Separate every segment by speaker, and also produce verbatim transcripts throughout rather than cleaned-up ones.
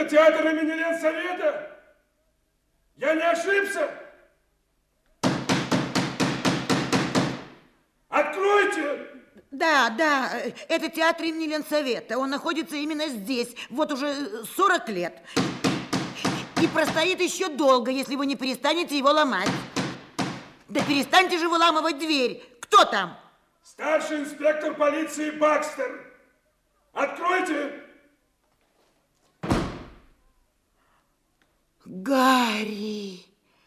Speaker 1: Это театр имени Ленсовета? Я не ошибся? Откройте!
Speaker 2: Да, да, это театр имени Ленсовета. Он находится именно здесь, вот уже сорок лет. И простоит еще долго, если вы не перестанете его ломать. Да перестаньте же выламывать дверь. Кто там?
Speaker 1: Старший инспектор полиции Бакстер. Откройте!
Speaker 2: Гарри.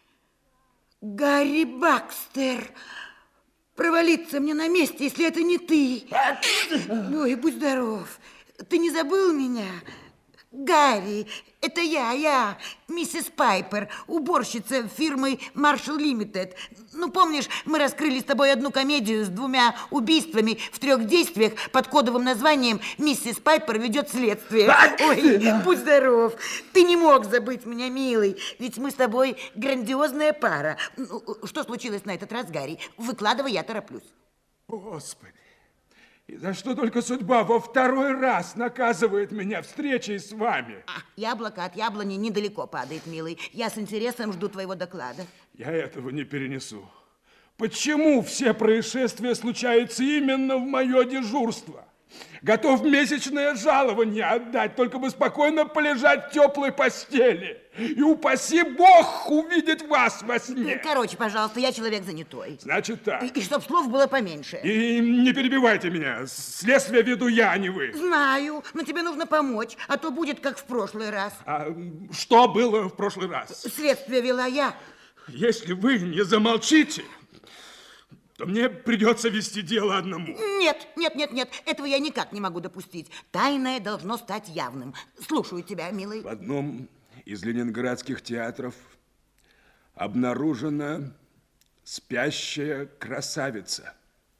Speaker 2: Гарри Бакстер. Провалиться мне на месте, если это не ты. Ой, будь здоров. Ты не забыл меня? Гарри, это я, я, миссис Пайпер, уборщица фирмы Marshall Limited. Ну, помнишь, мы раскрыли с тобой одну комедию с двумя убийствами в трех действиях под кодовым названием «Миссис Пайпер ведет следствие». Ой, будь здоров. Ты не мог забыть меня, милый, ведь мы с тобой грандиозная пара. Что случилось на этот раз, Гарри? Выкладывай, я тороплюсь.
Speaker 1: Господи. И за что только судьба во второй раз наказывает меня встречей с вами?
Speaker 2: А, яблоко от яблони недалеко падает, милый. Я с интересом жду твоего доклада.
Speaker 1: Я этого не перенесу. Почему все происшествия случаются именно в мое дежурство? Готов месячное жалование отдать, только бы спокойно полежать в теплой постели. И упаси Бог увидеть вас во сне.
Speaker 2: Короче, пожалуйста, я человек занятой.
Speaker 1: Значит так.
Speaker 2: И, и чтоб слов было поменьше.
Speaker 1: И не перебивайте меня. Следствие веду я, а не вы.
Speaker 2: Знаю, но тебе нужно помочь, а то будет как в прошлый раз.
Speaker 1: А что было в прошлый раз?
Speaker 2: Следствие вела я.
Speaker 1: Если вы не замолчите, то мне придется вести дело одному.
Speaker 2: Нет, нет, нет, нет, этого я никак не могу допустить. Тайное должно стать явным. Слушаю тебя, милый.
Speaker 1: В одном из ленинградских театров обнаружена спящая красавица.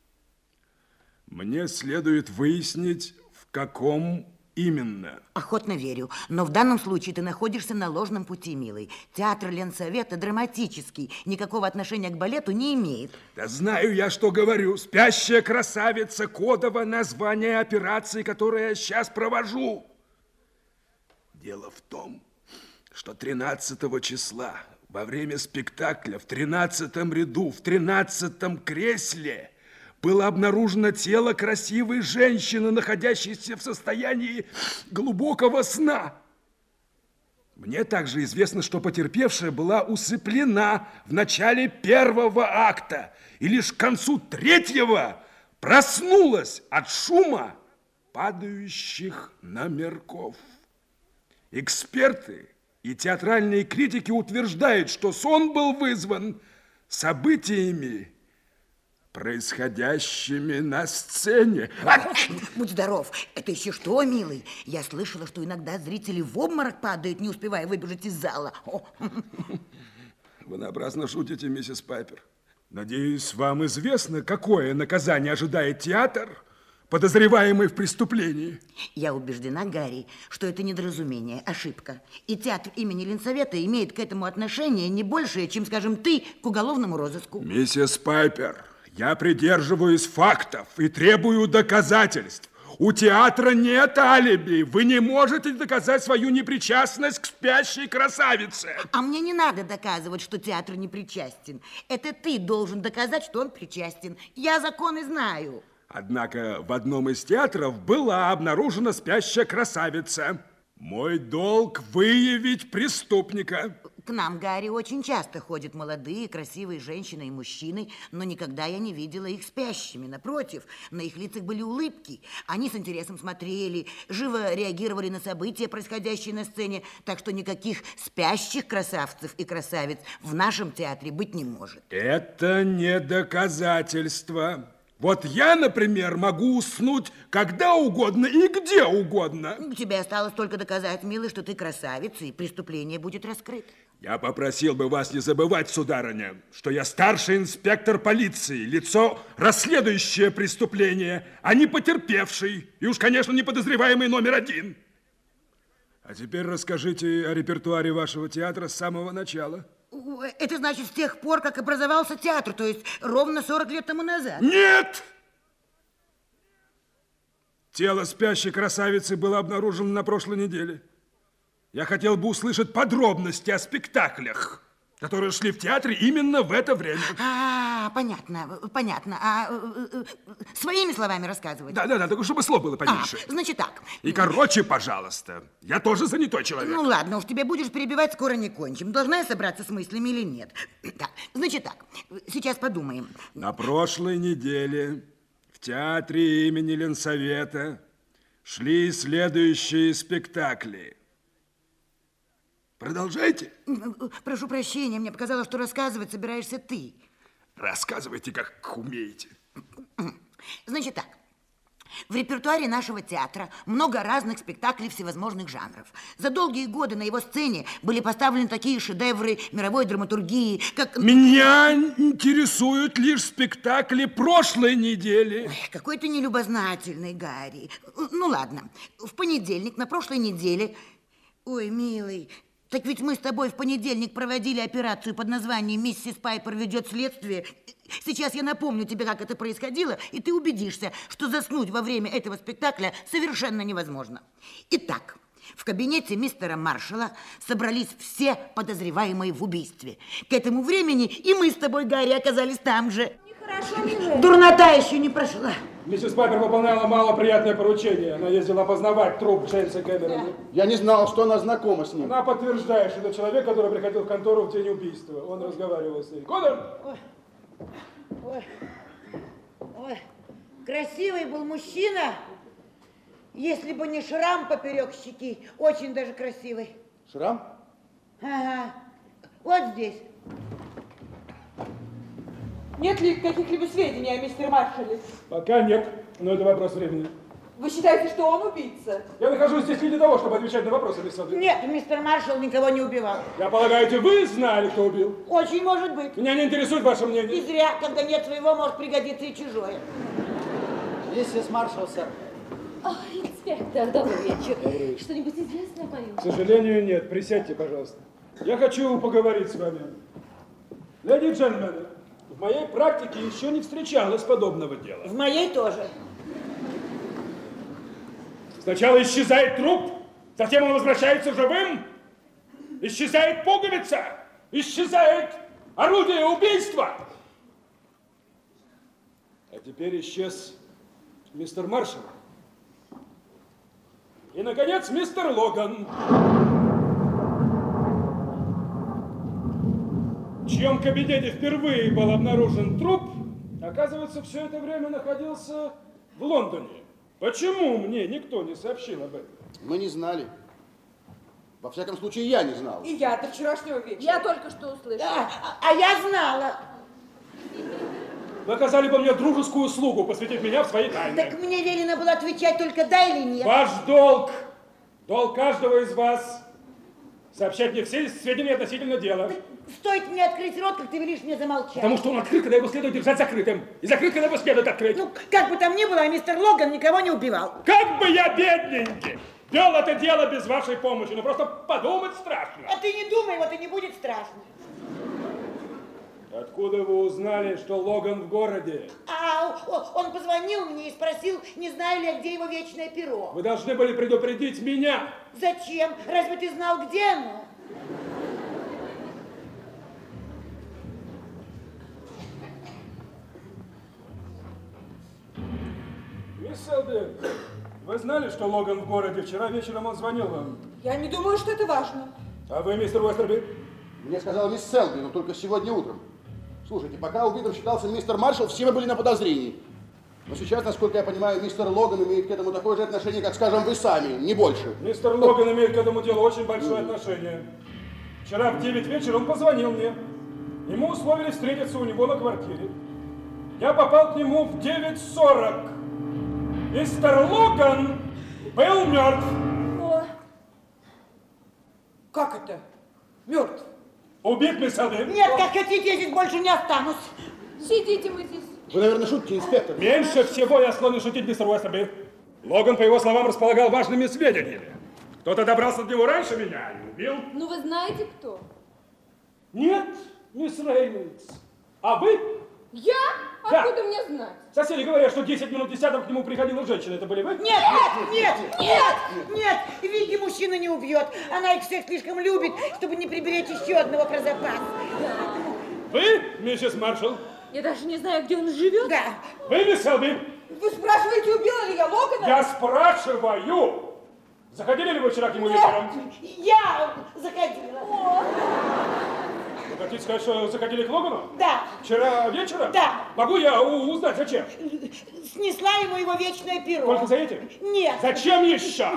Speaker 1: Мне следует выяснить, в каком именно.
Speaker 2: Охотно верю, но в данном случае ты находишься на ложном пути, милый. Театр Ленсовета драматический, никакого отношения к балету не имеет.
Speaker 1: Да знаю я, что говорю. Спящая красавица, кодовое название операции, которую я сейчас провожу. Дело в том, что тринадцатого числа во время спектакля в тринадцатом ряду, в тринадцатом кресле было обнаружено тело красивой женщины, находящейся в состоянии глубокого сна. Мне также известно, что потерпевшая была усыплена в начале первого акта и лишь к концу третьего проснулась от шума падающих номерков. Эксперты и театральные критики утверждают, что сон был вызван событиями, происходящими на сцене.
Speaker 2: Будь здоров. Это еще что, милый? Я слышала, что иногда зрители в обморок падают, не успевая выбежать из зала. О.
Speaker 1: Вы напрасно шутите, миссис Пайпер. Надеюсь, вам известно, какое наказание ожидает театр, подозреваемый в преступлении?
Speaker 2: Я убеждена, Гарри, что это недоразумение, ошибка. И театр имени Ленсовета имеет к этому отношение не большее, чем, скажем, ты к уголовному розыску.
Speaker 1: Миссис Пайпер, я придерживаюсь фактов и требую доказательств. У театра нет алиби. Вы не можете доказать свою непричастность к спящей красавице.
Speaker 2: А мне не надо доказывать, что театр не причастен. Это ты должен доказать, что он причастен. Я законы знаю.
Speaker 1: Однако в одном из театров была обнаружена спящая красавица. Мой долг выявить преступника.
Speaker 2: К нам, Гарри, очень часто ходят молодые, красивые женщины и мужчины, но никогда я не видела их спящими. Напротив, на их лицах были улыбки. Они с интересом смотрели, живо реагировали на события, происходящие на сцене, так что никаких спящих красавцев и красавиц в нашем театре быть не может.
Speaker 1: Это не доказательство. Вот я, например, могу уснуть когда угодно и где угодно.
Speaker 2: Тебе осталось только доказать, милый, что ты красавица, и преступление будет раскрыто.
Speaker 1: Я попросил бы вас не забывать, сударыня, что я старший инспектор полиции, лицо, расследующее преступление, а не потерпевший, и уж, конечно, не подозреваемый номер один. А теперь расскажите о репертуаре вашего театра с самого начала.
Speaker 2: Это значит с тех пор, как образовался театр, то есть ровно сорок лет тому назад.
Speaker 1: Нет! Тело спящей красавицы было обнаружено на прошлой неделе. Я хотел бы услышать подробности о спектаклях, которые шли в театре именно в это время.
Speaker 2: А, понятно, понятно. А своими словами рассказывать?
Speaker 1: Да, да, да, только чтобы слов было поменьше.
Speaker 2: А, значит так.
Speaker 1: И короче, пожалуйста. Я тоже занятой человек.
Speaker 2: Ну ладно, уж тебя будешь перебивать, скоро не кончим. Должна я собраться с мыслями или нет? Так, значит так, сейчас подумаем.
Speaker 1: На прошлой неделе в театре имени Ленсовета шли следующие спектакли. Продолжайте.
Speaker 2: Прошу прощения, мне показалось, что рассказывать собираешься ты.
Speaker 1: Рассказывайте, как умеете.
Speaker 2: Значит так, в репертуаре нашего театра много разных спектаклей всевозможных жанров. За долгие годы на его сцене были поставлены такие шедевры мировой драматургии, как...
Speaker 1: Меня интересуют лишь спектакли прошлой недели.
Speaker 2: Ой, какой ты нелюбознательный, Гарри. Ну ладно, в понедельник, на прошлой неделе... Ой, милый... Так ведь мы с тобой в понедельник проводили операцию под названием «Миссис Пайпер ведет следствие». Сейчас я напомню тебе, как это происходило, и ты убедишься, что заснуть во время этого спектакля совершенно невозможно. Итак, в кабинете мистера Маршалла собрались все подозреваемые в убийстве. К этому времени и мы с тобой, Гарри, оказались там же.
Speaker 3: Нехорошо, милая.
Speaker 2: Дурнота еще не прошла.
Speaker 4: Миссис Пайпер выполняла малоприятное поручение. Она ездила опознавать труп Джеймса Кэмерона.
Speaker 5: Я не знал, что она знакома с ним.
Speaker 4: Она подтверждает, что это человек, который приходил в контору в день убийства. Он разговаривал с ней. Конор!
Speaker 2: Ой, ой, ой, красивый был мужчина, если бы не шрам поперек щеки. Очень даже красивый.
Speaker 5: Шрам?
Speaker 2: Ага, вот здесь.
Speaker 3: Нет ли каких-либо сведений о мистере Маршалле?
Speaker 4: Пока нет, но это вопрос времени.
Speaker 3: Вы считаете, что он убийца?
Speaker 4: Я нахожусь здесь не для того, чтобы отвечать на вопросы, мисс Содли.
Speaker 2: Нет, мистер Маршалл никого не убивал.
Speaker 4: Я полагаю, вы знали, кто убил?
Speaker 2: Очень может быть.
Speaker 4: Меня не интересует ваше мнение.
Speaker 2: И зря, когда нет своего, может пригодиться и чужое.
Speaker 6: Миссис Маршалл, сэр.
Speaker 7: О, инспектор, добрый вечер. Что-нибудь известно о моем?
Speaker 4: К сожалению, нет. Присядьте, пожалуйста. Я хочу поговорить с вами. Леди и джентльмены, в моей практике еще не встречалось подобного дела.
Speaker 2: В моей тоже.
Speaker 4: Сначала исчезает труп, затем он возвращается живым, исчезает пуговица, исчезает орудие убийства. А теперь исчез мистер Маршалл. И, наконец, мистер Логан, в чьем кабинете впервые был обнаружен труп, оказывается, все это время находился в Лондоне. Почему мне никто не сообщил об этом?
Speaker 5: Мы не знали. Во всяком случае, я не знал.
Speaker 3: И я до вчерашнего вечера.
Speaker 7: Я только что услышала.
Speaker 2: Да, а, а я знала.
Speaker 4: Вы оказали бы мне дружескую услугу, посвятив меня в свои тайны.
Speaker 2: Так мне велено было отвечать только да или нет.
Speaker 4: Ваш долг, долг каждого из вас, сообщать мне все сведения относительно дела.
Speaker 2: Стоит мне открыть рот, как ты велишь мне замолчать.
Speaker 4: Потому что он открыт, когда его следует держать закрытым. И закрыт, когда его следует открыть.
Speaker 2: Ну, как бы там ни было, а мистер Логан никого не убивал.
Speaker 4: Как бы я, бедненький, вел это дело без вашей помощи, но просто подумать страшно.
Speaker 2: А ты не думай, вот и не будет страшно.
Speaker 4: Откуда вы узнали, что Логан в городе?
Speaker 2: А он позвонил мне и спросил, не знаю ли я, где его вечное перо.
Speaker 4: Вы должны были предупредить меня.
Speaker 2: Зачем? Разве ты знал, где оно?
Speaker 4: Мисс Селби, вы знали, что Логан в городе? Вчера вечером он звонил вам.
Speaker 3: Я не думаю, что это важно.
Speaker 4: А вы, мистер Уэстерби?
Speaker 5: Мне сказала мисс Селби, но только сегодня утром. Слушайте, пока убитым считался мистер Маршалл, все мы были на подозрении. Но сейчас, насколько я понимаю, мистер Логан имеет к этому такое же отношение, как, скажем, вы сами, не больше.
Speaker 4: Мистер Логан имеет к этому делу очень большое отношение. Вчера в девять вечера он позвонил мне. Ему условили встретиться у него на квартире. Я попал к нему в девять сорок. Мистер Логан был мертв.
Speaker 3: О. Как это? Мертв?
Speaker 4: Убит, мисс Селби?
Speaker 2: Нет, как хотите, я здесь больше не останусь.
Speaker 7: Сидите вы здесь.
Speaker 5: Вы, наверное, шутите, инспектор.
Speaker 4: Меньше всего я склонен шутить, мистер Уэстерби. Логан, по его словам, располагал важными сведениями. Кто-то добрался до него раньше меня и убил.
Speaker 7: Ну, вы знаете, кто?
Speaker 4: Нет, мисс Рейнольдс. А вы?
Speaker 7: Я?
Speaker 4: Да.
Speaker 7: Откуда мне знать?
Speaker 4: Соседи говорят, что десять минут десяток к нему приходила женщина. Это были вы?
Speaker 2: Нет, нет, нет, нет, нет, Вики мужчина не убьет. Она их всех слишком любит, чтобы не приберечь еще одного про запас.
Speaker 4: Вы, миссис Маршалл?
Speaker 7: Я даже не знаю, где он живет.
Speaker 2: Да.
Speaker 4: Вы, мисс Селби?
Speaker 3: Вы спрашиваете, убила ли я Логана?
Speaker 4: Я спрашиваю. Заходили ли вы вчера к нему вечером?
Speaker 2: Я заходила.
Speaker 4: Вы хотите сказать, что заходили к Логану?
Speaker 2: Да.
Speaker 4: Вчера вечером?
Speaker 2: Да.
Speaker 4: Могу я у- узнать, зачем?
Speaker 2: Снесла ему его вечное перо.
Speaker 4: Только за этим?
Speaker 2: Нет.
Speaker 4: Зачем еще?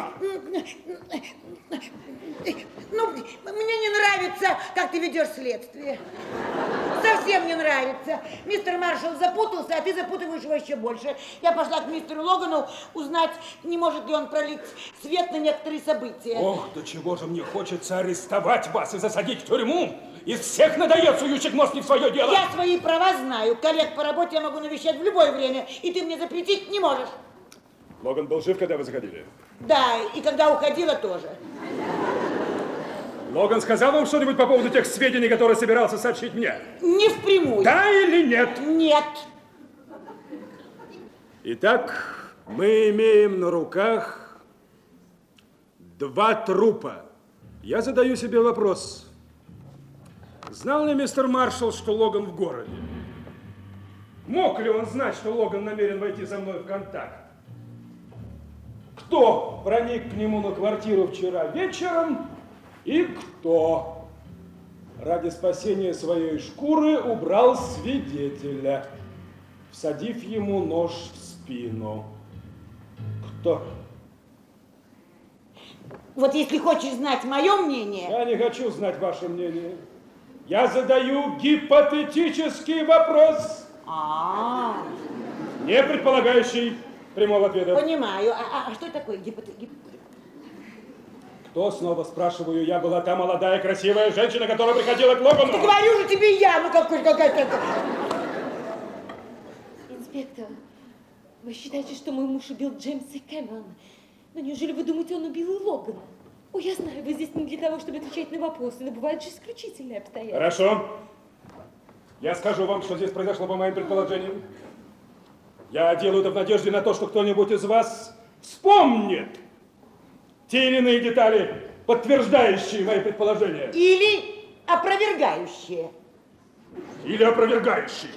Speaker 2: Ну, мне не нравится, как ты ведешь следствие. Совсем не нравится. Мистер Маршалл запутался, а ты запутываешь его еще больше. Я пошла к мистеру Логану узнать, не может ли он пролить свет на некоторые события.
Speaker 4: Ох, до чего же мне хочется арестовать вас и засадить в тюрьму. Из всех надоест сующих нос не в свое дело.
Speaker 2: Я свои права знаю. Коллег по работе я могу навещать в любое время, и ты мне запретить не можешь.
Speaker 4: Логан был жив, когда вы заходили?
Speaker 2: Да, и когда уходила тоже.
Speaker 4: Логан сказал вам что-нибудь по поводу тех сведений, которые собирался сообщить мне?
Speaker 2: Не впрямую.
Speaker 4: Да или нет?
Speaker 2: Нет.
Speaker 4: Итак, мы имеем на руках два трупа. Я задаю себе вопрос. Знал ли мистер Маршалл, что Логан в городе? Мог ли он знать, что Логан намерен войти со мной в контакт? Кто проник к нему на квартиру вчера вечером и кто ради спасения своей шкуры убрал свидетеля, всадив ему нож в спину? Кто?
Speaker 2: Вот если хочешь знать мое мнение...
Speaker 4: Я не хочу знать ваше мнение. Я задаю гипотетический вопрос,
Speaker 2: А,
Speaker 4: не предполагающий прямого ответа.
Speaker 2: понимаю. А, а что такое гипоте... гип-
Speaker 4: Кто, снова спрашиваю, я была та молодая красивая женщина, которая приходила к Логану?
Speaker 2: Да говорю же тебе я, ну какой какая-то...
Speaker 7: Инспектор, вы считаете, что мой муж убил Джеймса Кэмерона? Но неужели вы думаете, он убил и Логана? Ой, я знаю, вы здесь не для того, чтобы отвечать на вопросы, но бывают же исключительные обстоятельства.
Speaker 4: Хорошо. Я скажу вам, что здесь произошло по моим предположениям. Я делаю это в надежде на то, что кто-нибудь из вас вспомнит те или иные детали, подтверждающие мои предположения.
Speaker 2: Или опровергающие.
Speaker 4: Или опровергающие.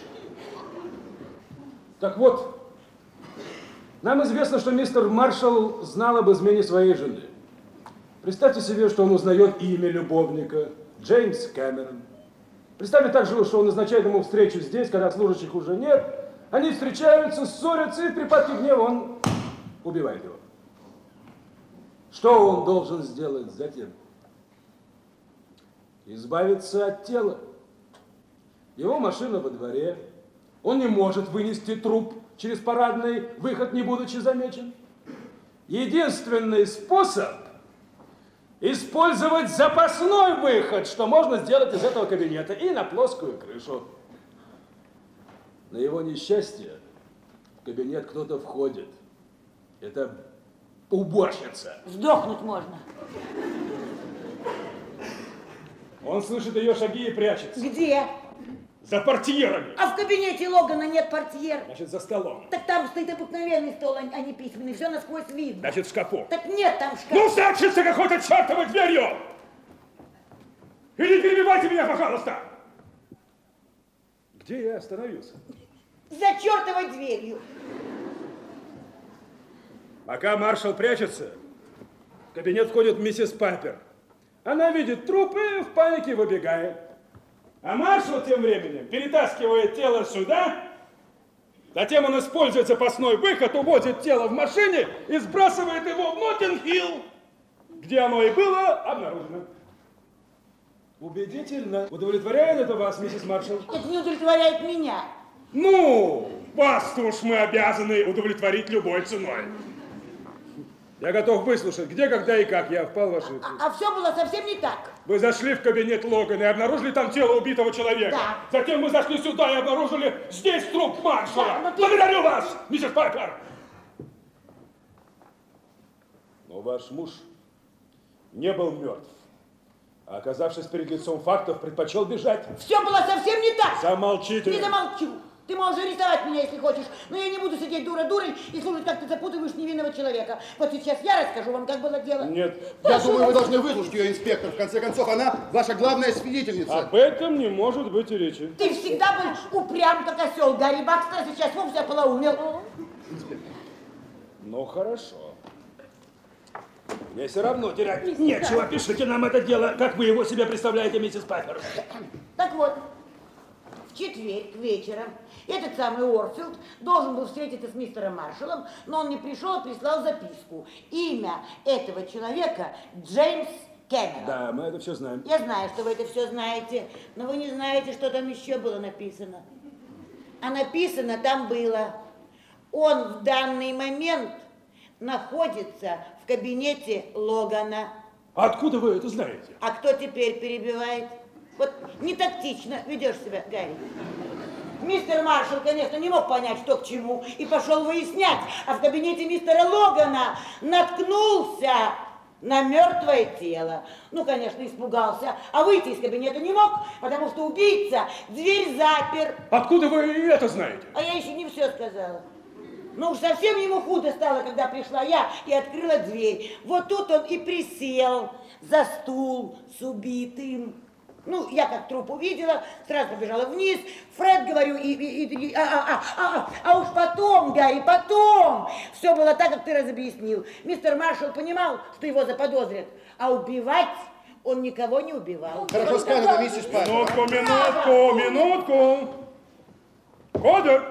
Speaker 4: Так вот, нам известно, что мистер Маршалл знал об измене своей жены. Представьте себе, что он узнает имя любовника, Джеймс Кэмерон. Представьте также, что он назначает ему встречу здесь, когда служащих уже нет. Они встречаются, ссорятся, и в припадке гнева он убивает его. Что он должен сделать затем? Избавиться от тела. Его машина во дворе. Он не может вынести труп через парадный выход, не будучи замечен. Единственный способ – использовать запасной выход, что можно сделать из этого кабинета, и на плоскую крышу. На его несчастье в кабинет кто-то входит. Это уборщица.
Speaker 2: Сдохнуть можно.
Speaker 4: Он слышит ее шаги и прячется.
Speaker 2: Где?
Speaker 4: За портьерами.
Speaker 2: А в кабинете Логана нет портьер.
Speaker 4: Значит, за столом.
Speaker 2: Так там стоит обыкновенный стол, а а не письменный. Все насквозь видно.
Speaker 4: Значит, в шкафу.
Speaker 2: Так нет там шкафа.
Speaker 4: Ну, значит, за какой-то чертовой дверью! И не перебивайте меня, пожалуйста! Где я остановился?
Speaker 2: За чертовой дверью.
Speaker 4: Пока маршал прячется, в кабинет входит миссис Пайпер. Она видит труп и в панике выбегает. А маршал тем временем перетаскивает тело сюда, затем он использует запасной выход, увозит тело в машине и сбрасывает его в Ноттинг-Хилл, где оно и было обнаружено. Убедительно. Удовлетворяет это вас, миссис Маршалл?
Speaker 2: Это не удовлетворяет меня.
Speaker 4: Ну, вас-то уж мы обязаны удовлетворить любой ценой. Я готов выслушать, где, когда и как я впал в ошибку.
Speaker 2: А, а все было совсем не так.
Speaker 4: Вы зашли в кабинет Логана и обнаружили там тело убитого человека.
Speaker 2: Да.
Speaker 4: Затем вы зашли сюда и обнаружили здесь труп маршала.
Speaker 2: Да, но ты-
Speaker 4: Благодарю вас, миссис Пайпер. Но ваш муж не был мертв. А оказавшись перед лицом фактов, предпочел бежать.
Speaker 2: Все было совсем не так.
Speaker 4: Замолчите.
Speaker 2: Не замолчу. Ты можешь арестовать меня, если хочешь, но я не буду сидеть дура-дурой и слушать, как ты запутываешь невинного человека. Вот сейчас я расскажу вам, как было дело.
Speaker 4: Нет.
Speaker 5: Я думаю, вы должны выслушать ее, инспектор. В конце концов, она ваша главная свидетельница.
Speaker 4: Об этом не может быть и речи.
Speaker 2: Ты всегда был упрям, как осел. Гарри Бакстер сейчас вовсе ополоумел.
Speaker 4: Ну, хорошо. Мне все равно терять нечего. Пишите нам это дело, как вы его себе представляете, миссис Пайпер.
Speaker 2: Так вот, в четверг вечером этот самый Уорфилд должен был встретиться с мистером Маршалом, но он не пришел, а прислал записку. Имя этого человека Джеймс Кэмерон.
Speaker 4: Да, мы это все знаем.
Speaker 2: Я знаю, что вы это все знаете, но вы не знаете, что там еще было написано. А написано там было: он в данный момент находится в кабинете Логана.
Speaker 4: Откуда вы это знаете?
Speaker 2: А кто теперь перебивает? Вот не тактично ведешь себя, Гарри. Мистер Маршал, конечно, не мог понять, что к чему, и пошел выяснять, а в кабинете мистера Логана наткнулся на мертвое тело. Ну, конечно, испугался, а выйти из кабинета не мог, потому что убийца дверь запер.
Speaker 4: Откуда вы это знаете?
Speaker 2: А я еще не все сказала. Ну уж совсем ему худо стало, когда пришла я и открыла дверь. Вот тут он и присел за стул с убитым. Ну, я как труп увидела, сразу побежала вниз. Фред, говорю, и... и, и а, а, а, а, а уж потом, Гарри, потом все было так, как ты разобъяснил. Мистер Маршал понимал, что его заподозрят, а убивать он никого не убивал.
Speaker 5: Хорошо сказано, миссис Пайпер.
Speaker 4: Минутку, минутку, минутку. Кодер!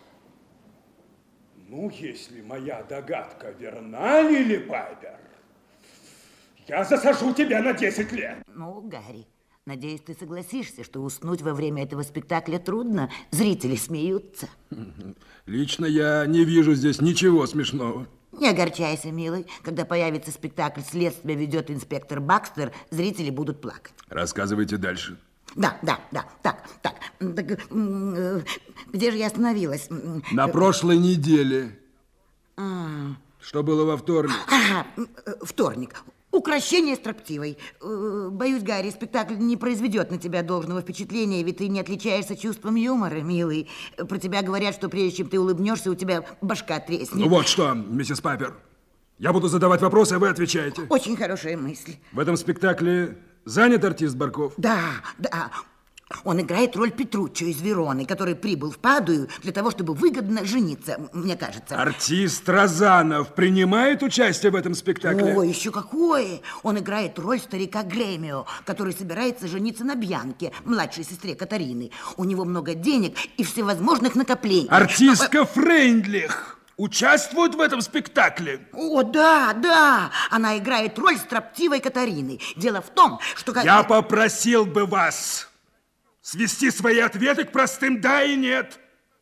Speaker 4: Ну, если моя догадка верна, Лили Пайпер, я засажу тебя на десять лет.
Speaker 2: Ну, Гарри, надеюсь, ты согласишься, что уснуть во время этого спектакля трудно. Зрители смеются.
Speaker 1: Лично я не вижу здесь ничего смешного.
Speaker 2: Не огорчайся, милый. Когда появится спектакль «Следствие ведет инспектор Бакстер», зрители будут плакать.
Speaker 1: Рассказывайте дальше.
Speaker 2: Да, да, да. Так, так. так э, где же я остановилась?
Speaker 1: На прошлой неделе. А. Что было во вторник?
Speaker 2: Ага, вторник. Укрощение строптивой. Боюсь, Гарри, спектакль не произведет на тебя должного впечатления, ведь ты не отличаешься чувством юмора, милый. Про тебя говорят, что прежде чем ты улыбнешься, у тебя башка треснет.
Speaker 1: Ну вот что, миссис Пайпер, я буду задавать вопросы, а вы отвечаете.
Speaker 2: Очень хорошая мысль.
Speaker 1: В этом спектакле занят артист Барков?
Speaker 2: Да, да. Он играет роль Петруччо из Вероны, который прибыл в Падую для того, чтобы выгодно жениться, мне кажется.
Speaker 1: Артист Розанов принимает участие в этом спектакле?
Speaker 2: О, еще какое! Он играет роль старика Гремио, который собирается жениться на Бьянке, младшей сестре Катарины. У него много денег и всевозможных накоплений.
Speaker 1: Артистка Но... Фрейндлих участвует в этом спектакле?
Speaker 2: О, да, да! Она играет роль строптивой Катарины. Дело в том, что...
Speaker 1: Я попросил бы вас свести свои ответы к простым «да» и «нет».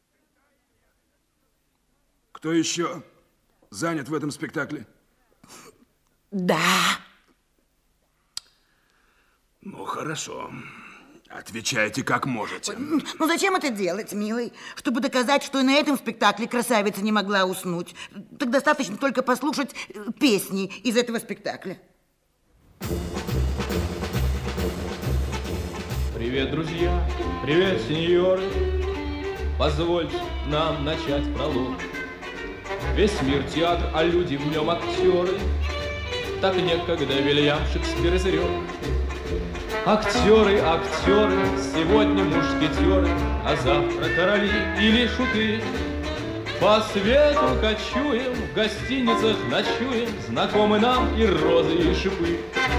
Speaker 1: Кто еще занят в этом спектакле?
Speaker 2: Да.
Speaker 1: Ну, хорошо. Отвечайте как можете.
Speaker 2: Ну, зачем это делать, милый? Чтобы доказать, что и на этом спектакле красавица не могла уснуть. Так достаточно только послушать песни из этого спектакля.
Speaker 8: Привет, друзья! Привет, сеньоры! Позвольте нам начать пролог. Весь мир театр, а люди в нем актеры. Так некогда Вильям Шекспир изрек. Актеры, актеры, сегодня мушкетеры, а завтра короли или шуты. По свету кочуем, в гостиницах ночуем, знакомы нам и розы, и шипы.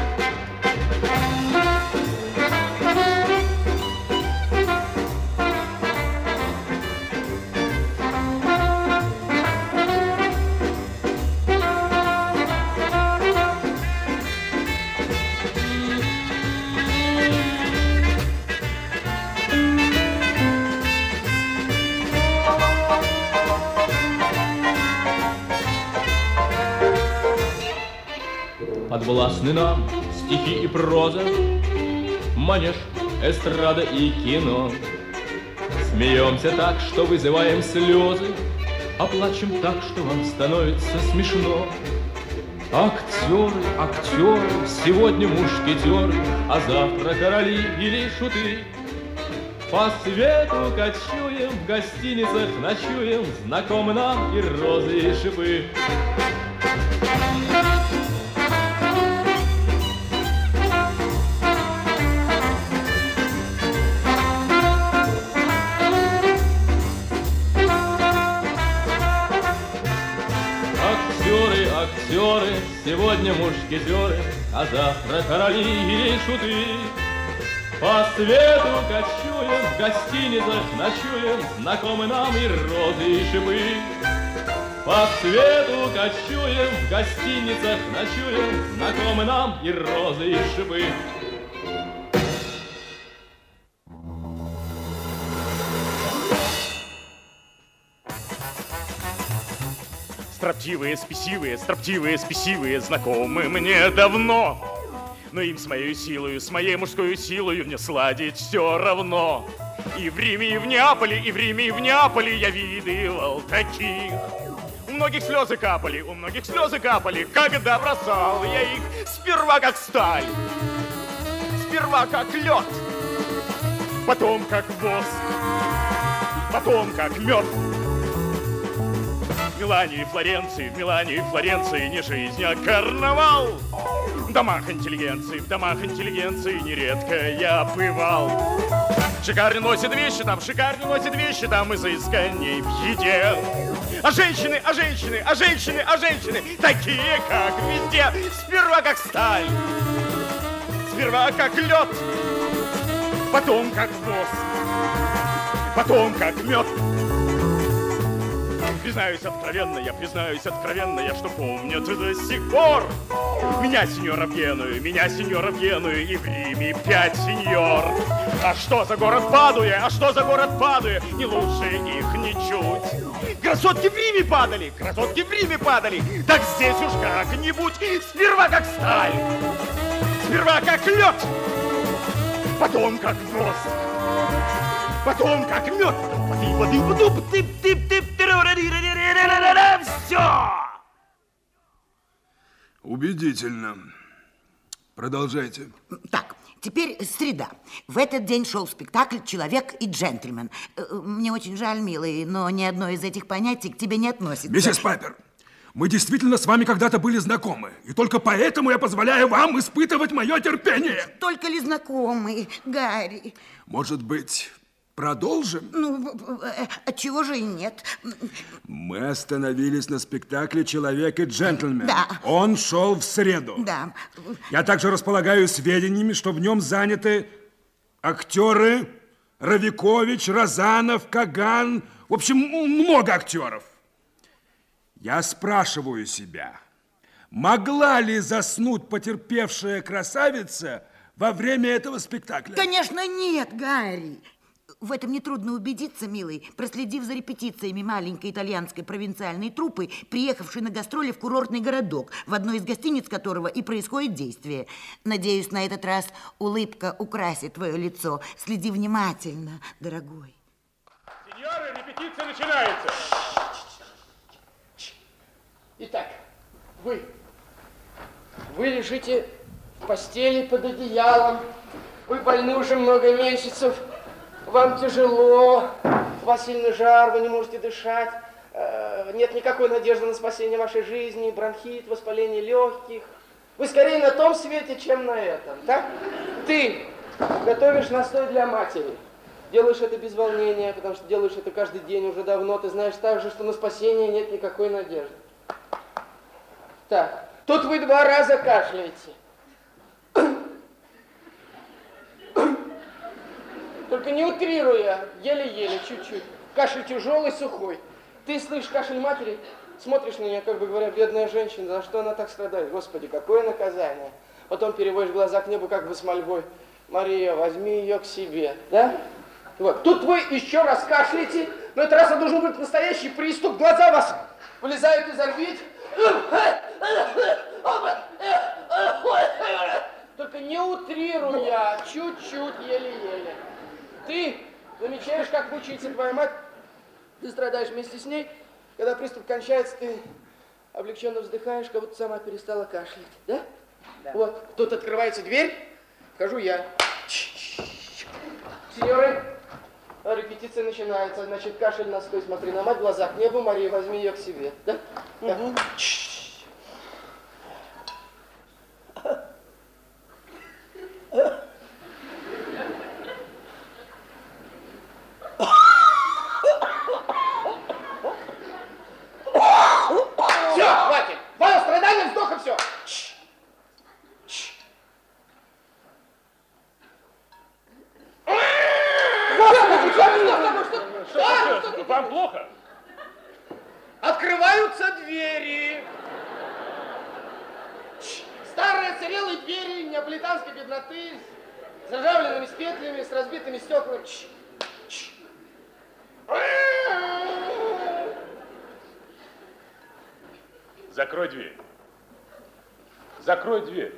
Speaker 8: Подвластны нам стихи и проза, манеж, эстрада и кино. Смеемся так, что вызываем слезы, а плачем так, что вам становится смешно. Актеры, актеры, сегодня мушкетеры, а завтра короли или шуты. По свету кочуем, в гостиницах ночуем, знакомы нам и розы, и шипы. Актеры, актеры, сегодня мушкетеры, а завтра короли и шуты. По свету кочуем, в гостиницах ночуем, знакомы нам и розы, и шипы. По свету кочуем, в гостиницах ночуем, знакомы нам и розы, и шипы.
Speaker 9: Строптивые, спесивые, строптивые, спесивые, знакомы мне давно. Но им с моей силою, с моей мужской силою мне сладить все равно. И в Риме, и в Неаполе, и в Риме, и в Неаполе я видывал таких. У многих слезы капали, у многих слезы капали, когда бросал я их. Сперва как сталь, сперва как лед, потом как воск, потом как мед. В Милане и Флоренции, в Милане и Флоренции не жизнь, а карнавал. В домах интеллигенции, в домах интеллигенции нередко я бывал. Шикарно носит вещи там, шикарно носит вещи там, изысканней в еде. А женщины, а женщины, а женщины, а женщины, такие, как везде. Сперва как сталь, сперва как лед, потом как воск, потом как мед. Признаюсь откровенно, я признаюсь откровенно, я что помнят до сих пор. Меня, сеньора Геную, меня, сеньора Геную, и в Риме пять сеньор. А что за город Падуя, а что за город Падуя, не лучше их ничуть. Красотки в Риме падали, красотки в Риме падали, так здесь уж как-нибудь. Сперва как сталь, сперва как лед, потом как воск, потом как мед. Воды, воды, воды, тып, тып, тып, все.
Speaker 1: Убедительно. Продолжайте.
Speaker 2: Так, теперь среда. В этот день шел спектакль «Человек и джентльмен». Мне очень жаль, милый, но ни одно из этих понятий к тебе не относится.
Speaker 1: Миссис Пайпер, мы действительно с вами когда-то были знакомы. И только поэтому я позволяю вам испытывать мое терпение.
Speaker 2: Только ли знакомы, Гарри?
Speaker 1: Может быть, продолжим?
Speaker 2: Ну, отчего же и нет.
Speaker 1: Мы остановились на спектакле «Человек и джентльмен».
Speaker 2: Да.
Speaker 1: Он шел в среду.
Speaker 2: Да.
Speaker 1: Я также располагаю сведениями, что в нем заняты актеры Равикович, Розанов, Каган. В общем, много актеров. Я спрашиваю себя, могла ли заснуть потерпевшая красавица во время этого спектакля?
Speaker 2: Конечно, нет, Гарри. В этом нетрудно убедиться, милый, проследив за репетициями маленькой итальянской провинциальной труппы, приехавшей на гастроли в курортный городок, в одной из гостиниц которого и происходит действие. Надеюсь, на этот раз улыбка украсит твое лицо. Следи внимательно, дорогой.
Speaker 9: Сеньоры, репетиция начинается.
Speaker 10: Итак, вы, вы лежите в постели под одеялом, вы больны уже много месяцев, вам тяжело, у вас сильный жар, вы не можете дышать, нет никакой надежды на спасение вашей жизни, бронхит, воспаление легких. Вы скорее на том свете, чем на этом, так? Ты готовишь настой для матери, делаешь это без волнения, потому что делаешь это каждый день уже давно, ты знаешь также, что на спасение нет никакой надежды. Так, тут вы два раза кашляете. Только не утрируя, еле-еле, чуть-чуть. Кашель тяжелый, сухой. Ты слышишь кашель матери, смотришь на нее, как бы говоря, бедная женщина, за что она так страдает? Господи, какое наказание. Потом переводишь глаза к небу, как бы с мольбой. Мария, возьми ее к себе, да? Вот. Тут вы еще раз кашляете, но этот раз это должен быть настоящий приступ. Глаза у вас вылезают из орбит. Только не утрируя, чуть-чуть, еле-еле. Ты замечаешь, как мучается твоя мать, ты страдаешь вместе с ней. Когда приступ кончается, ты облегченно вздыхаешь, как будто сама перестала кашлять, да? Да. Вот, тут открывается дверь, вхожу я. Сеньоры, Репетиция начинается. Значит, кашель на стой, смотри на мать, глаза к небу, Мария, возьми ее к себе. Да? Да. Угу. Все, хватит! Твое страдание, вздох и все!
Speaker 9: Что, вам плохо?
Speaker 10: Открываются двери. Старые оцарелые двери неаполитанской бедноты, с заржавленными с петлями, с разбитыми стеклами.
Speaker 9: Закрой дверь. Закрой дверь.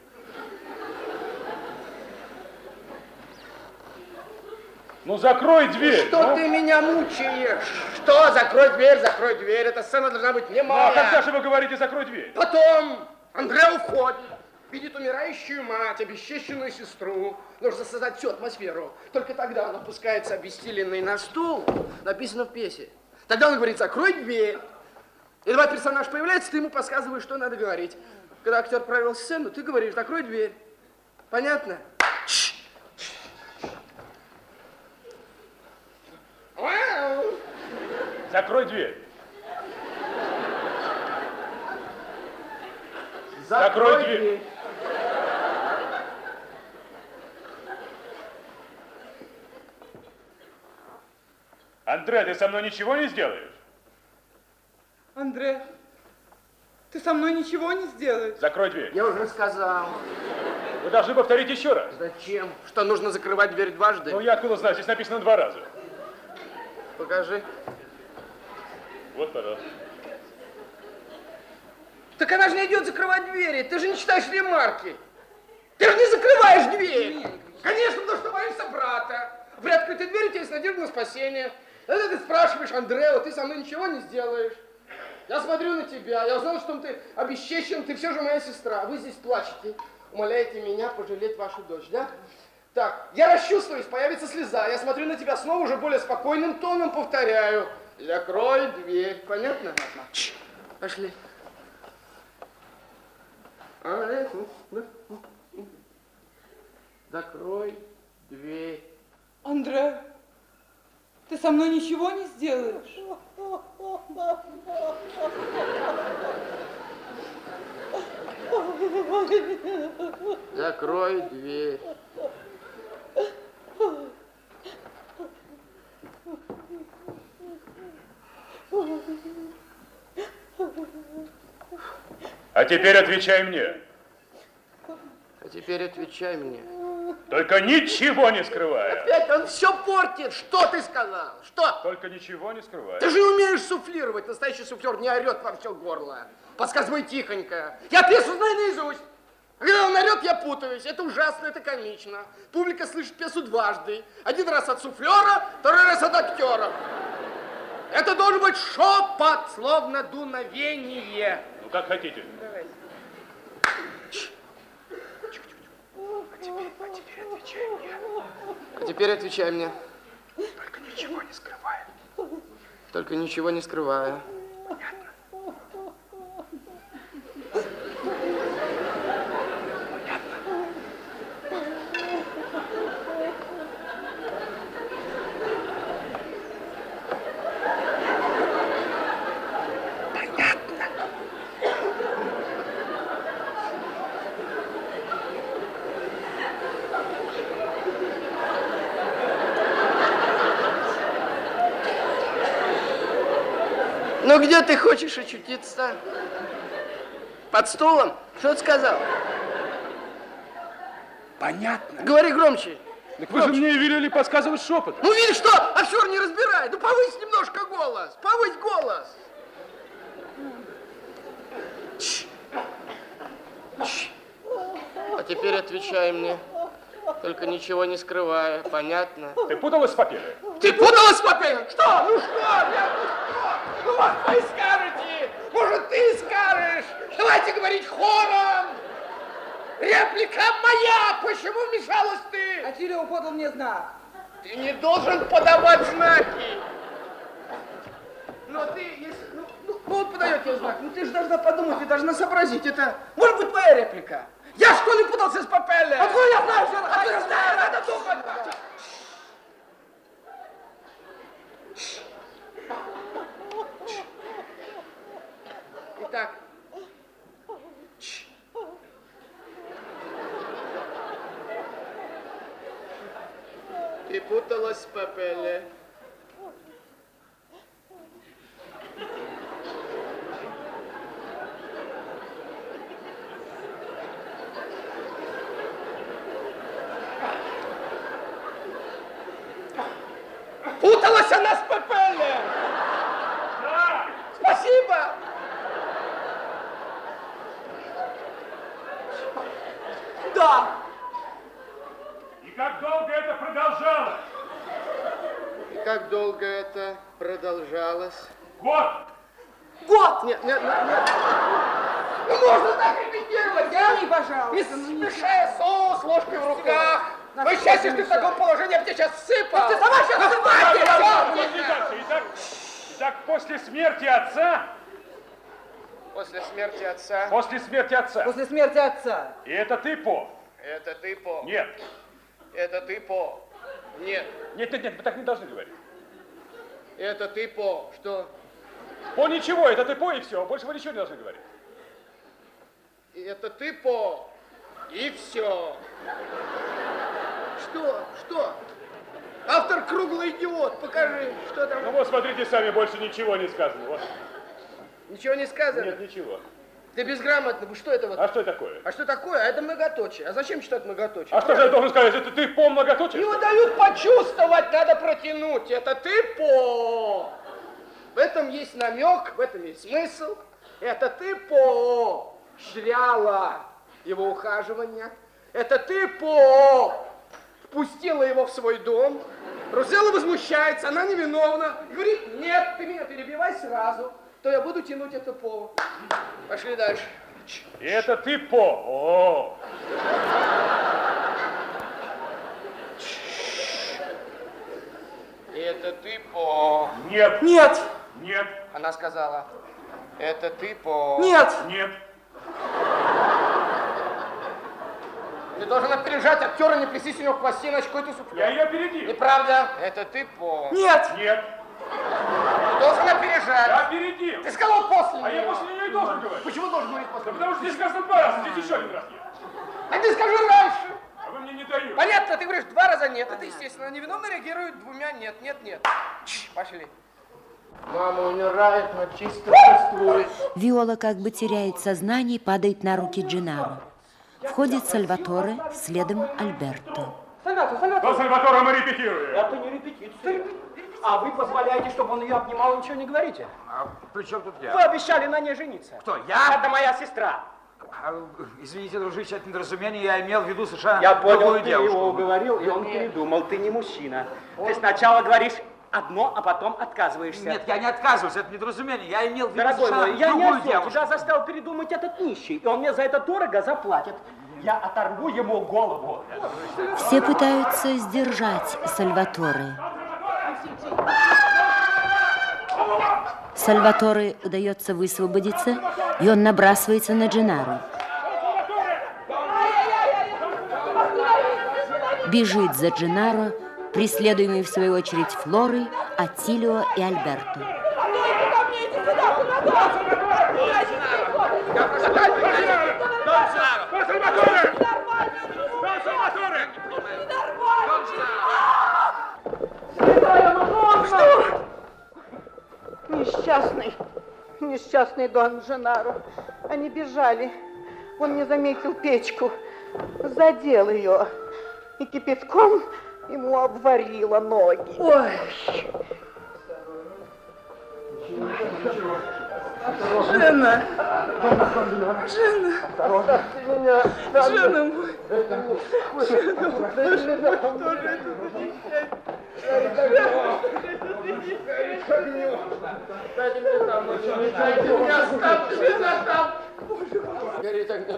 Speaker 9: Ну, закрой дверь!
Speaker 10: Что
Speaker 9: ну?
Speaker 10: ты меня мучаешь? Что? Закрой дверь, закрой дверь. Эта сцена должна быть не моя.
Speaker 9: Ну, а когда же вы говорите «закрой дверь»?
Speaker 10: Потом Андре уходит, видит умирающую мать, обесчещенную сестру. Нужно создать всю атмосферу. Только тогда он опускается обессиленный на стул. Написано в пьесе. Тогда он говорит «закрой дверь». И два персонажа появляются, ты ему подсказываешь, что надо говорить. Когда актер провел сцену, ты говоришь «закрой дверь». Понятно?
Speaker 9: Закрой дверь.
Speaker 10: Закрой,
Speaker 9: Закрой дверь.
Speaker 10: дверь.
Speaker 9: Андре, ты со мной ничего не сделаешь?
Speaker 3: Андре, ты со мной ничего не сделаешь?
Speaker 9: Закрой дверь.
Speaker 10: Я уже сказал.
Speaker 9: Вы должны повторить еще раз.
Speaker 10: Зачем? Что, нужно закрывать дверь дважды?
Speaker 9: Ну, я откуда знаю, здесь написано два раза.
Speaker 10: Покажи.
Speaker 9: Вот, пожалуйста.
Speaker 10: Так она же не идет закрывать двери. Ты же не читаешь ремарки. Ты же не закрываешь дверь. Конечно, потому что боишься брата. При открытой двери у тебя есть надежда на спасение. Это ты спрашиваешь Андреа, ты со мной ничего не сделаешь. Я смотрю на тебя, я узнал, что ты обесчещен, ты все же моя сестра. Вы здесь плачете, умоляете меня пожалеть вашу дочь, да? Так, я расчувствуюсь, появится слеза. Я смотрю на тебя снова уже более спокойным тоном, повторяю. Закрой дверь. Понятно? Пошли. Закрой дверь.
Speaker 3: Андре, ты со мной ничего не сделаешь?
Speaker 10: Закрой дверь.
Speaker 9: А теперь отвечай мне.
Speaker 10: А теперь отвечай мне.
Speaker 9: Только ничего не скрывая.
Speaker 10: Опять он все портит. Что ты сказал? Что?
Speaker 9: Только ничего не скрывая.
Speaker 10: Ты же умеешь суфлировать. Настоящий суфлер не орет во все горло. Подсказывай тихонько. Я пьесу знаю наизусть. Когда он орет, я путаюсь. Это ужасно, это комично. Публика слышит пьесу дважды. Один раз от суфлера, второй раз от актера. Это должен быть шепот, словно дуновение.
Speaker 9: Ну, как хотите.
Speaker 10: Давай. А теперь, а теперь отвечай мне. А теперь отвечай мне. Только ничего не скрывая. Только ничего не скрывая. Понятно? Ну, где ты хочешь очутиться? Под стулом? Что ты сказал?
Speaker 9: Понятно.
Speaker 10: Говори громче.
Speaker 9: Так вы же мне велели подсказывать шепотом.
Speaker 10: Ну, видишь, что? Актер не разбирает. Ну, повысь немножко голос. Повысь голос. А теперь отвечай мне. Только ничего не скрывая. Понятно?
Speaker 9: Ты путалась в папире?
Speaker 10: Ты путалась в папире? Что? Ну что? Нет, ну что? Ну вот вы скажете. Может, ты скажешь? Давайте говорить хором. Реплика моя. Почему вмешалась ты?
Speaker 3: Атилио подал мне знак.
Speaker 10: Ты не должен подавать должна сообразить. Это может быть твоя реплика. Я что ли путался с Папелле? Откуда я знаю, что Откуда я знаю, надо думать. Итак. Ты путалась с Папелле. Путалась она с Папелле!
Speaker 4: Да!
Speaker 10: Спасибо! Да!
Speaker 4: И как долго это продолжалось?
Speaker 10: И как долго это продолжалось?
Speaker 4: Год!
Speaker 10: Год! Нет, нет, нет, нет. Ну можно так репетировать, да? Не, пожалуйста. Не смешая соус ложкой в руках. Ну, счастье, что ты в таком положении, я бы тебя сейчас всыпал. Ты сама сейчас всыпаешь!
Speaker 4: Итак, итак, после смерти отца...
Speaker 10: После смерти отца...
Speaker 4: После смерти отца.
Speaker 3: После смерти отца.
Speaker 4: И это ты, По?
Speaker 10: Это ты, По?
Speaker 4: Нет.
Speaker 10: Это ты, По? Нет.
Speaker 4: Нет, нет, нет, вы так не должны говорить.
Speaker 10: Это ты, По? Что?
Speaker 4: По ничего, это ты, По, и все. Больше вы ничего не должны говорить.
Speaker 10: Это ты, По? И все. Что? Что? Автор круглый идиот. Покажи, что там.
Speaker 4: Ну вот, смотрите сами, больше ничего не сказано. Вот.
Speaker 10: Ничего не сказано?
Speaker 4: Нет, ничего.
Speaker 10: Ты безграмотный. Что это вот?
Speaker 4: А что такое?
Speaker 10: А что такое? А это многоточие. А зачем читать многоточие?
Speaker 4: А что же я должен сказать? Это ты По многоточие?
Speaker 10: Его дают почувствовать, надо протянуть. Это ты По. В этом есть намек, в этом есть смысл. Это ты По. Шляла его ухаживания. Это ты По. Впустила его в свой дом. Русела возмущается, она невиновна. Говорит, нет, ты меня перебивай сразу, то я буду тянуть это По. Пошли дальше.
Speaker 4: И это ты По. О.
Speaker 10: И это ты По.
Speaker 4: Нет.
Speaker 10: Нет.
Speaker 4: Нет.
Speaker 10: Она сказала, это ты По.
Speaker 3: Нет.
Speaker 4: Нет.
Speaker 10: Ты должен опережать актера, не плеси с него пластиночку, эту суфлер.
Speaker 4: Я ее опередил.
Speaker 10: Неправда. Это ты По.
Speaker 3: Нет.
Speaker 4: Нет.
Speaker 10: Ты должен опережать.
Speaker 4: Я опередил.
Speaker 10: Ты сказал после
Speaker 4: А
Speaker 10: нее.
Speaker 4: я после нее и должен говорить.
Speaker 10: Почему должен говорить
Speaker 4: Да
Speaker 10: после нее?
Speaker 4: потому что здесь сказано два раза, здесь еще один раз нет.
Speaker 10: А ты скажи раньше.
Speaker 4: А вы мне не даете.
Speaker 10: Понятно, ты говоришь два раза нет. Это естественно. Невиновно реагирует двумя нет, нет, нет. Чш, пошли. Мама умирает, но чисто чувствует.
Speaker 2: Виола как бы теряет сознание и падает на руки Дженаро. Входит Сальваторе, следом Альберто.
Speaker 3: Сальваторе,
Speaker 4: До
Speaker 3: Сальваторе.
Speaker 4: Сальватора мы репетируем.
Speaker 6: Это не репетиция. А вы позволяете, чтобы он ее обнимал, ничего не говорите?
Speaker 11: А при чем тут я?
Speaker 6: Вы обещали на ней жениться.
Speaker 11: Кто, я?
Speaker 6: Это моя сестра.
Speaker 11: А, извините, дружище, это недоразумение, я имел в виду совершенно
Speaker 6: Я понял,
Speaker 11: другую
Speaker 6: ты
Speaker 11: девушку.
Speaker 6: его уговорил, и он передумал. Ты не мужчина. Ты сначала говоришь одно, а потом отказываешься.
Speaker 11: Нет, я не отказываюсь, это недоразумение. Я имел в виду
Speaker 6: Дорогой
Speaker 11: совершенно
Speaker 6: мой, я не
Speaker 11: другую
Speaker 6: осел.
Speaker 11: девушку.
Speaker 6: Тебя заставил передумать этот нищий, и он мне за это дорого заплатит. Я оторву ему голову.
Speaker 2: Все пытаются сдержать Сальваторе. Сальваторе удается высвободиться, и он набрасывается на Дженаро. Бежит за Дженаро, преследуемый в свою очередь Флорой, Аттилио и Альберто.
Speaker 10: Что? Несчастный, несчастный Дон Дженаро. Они бежали. Он не заметил печку, задел ее и кипятком ему обварило ноги. Ой. Жена! Жена! Осторожно! Меня! Жена мой! Жена мой! Что же это за несчастье? Дайте мне там, дайте мне там, жена там! Горит огня.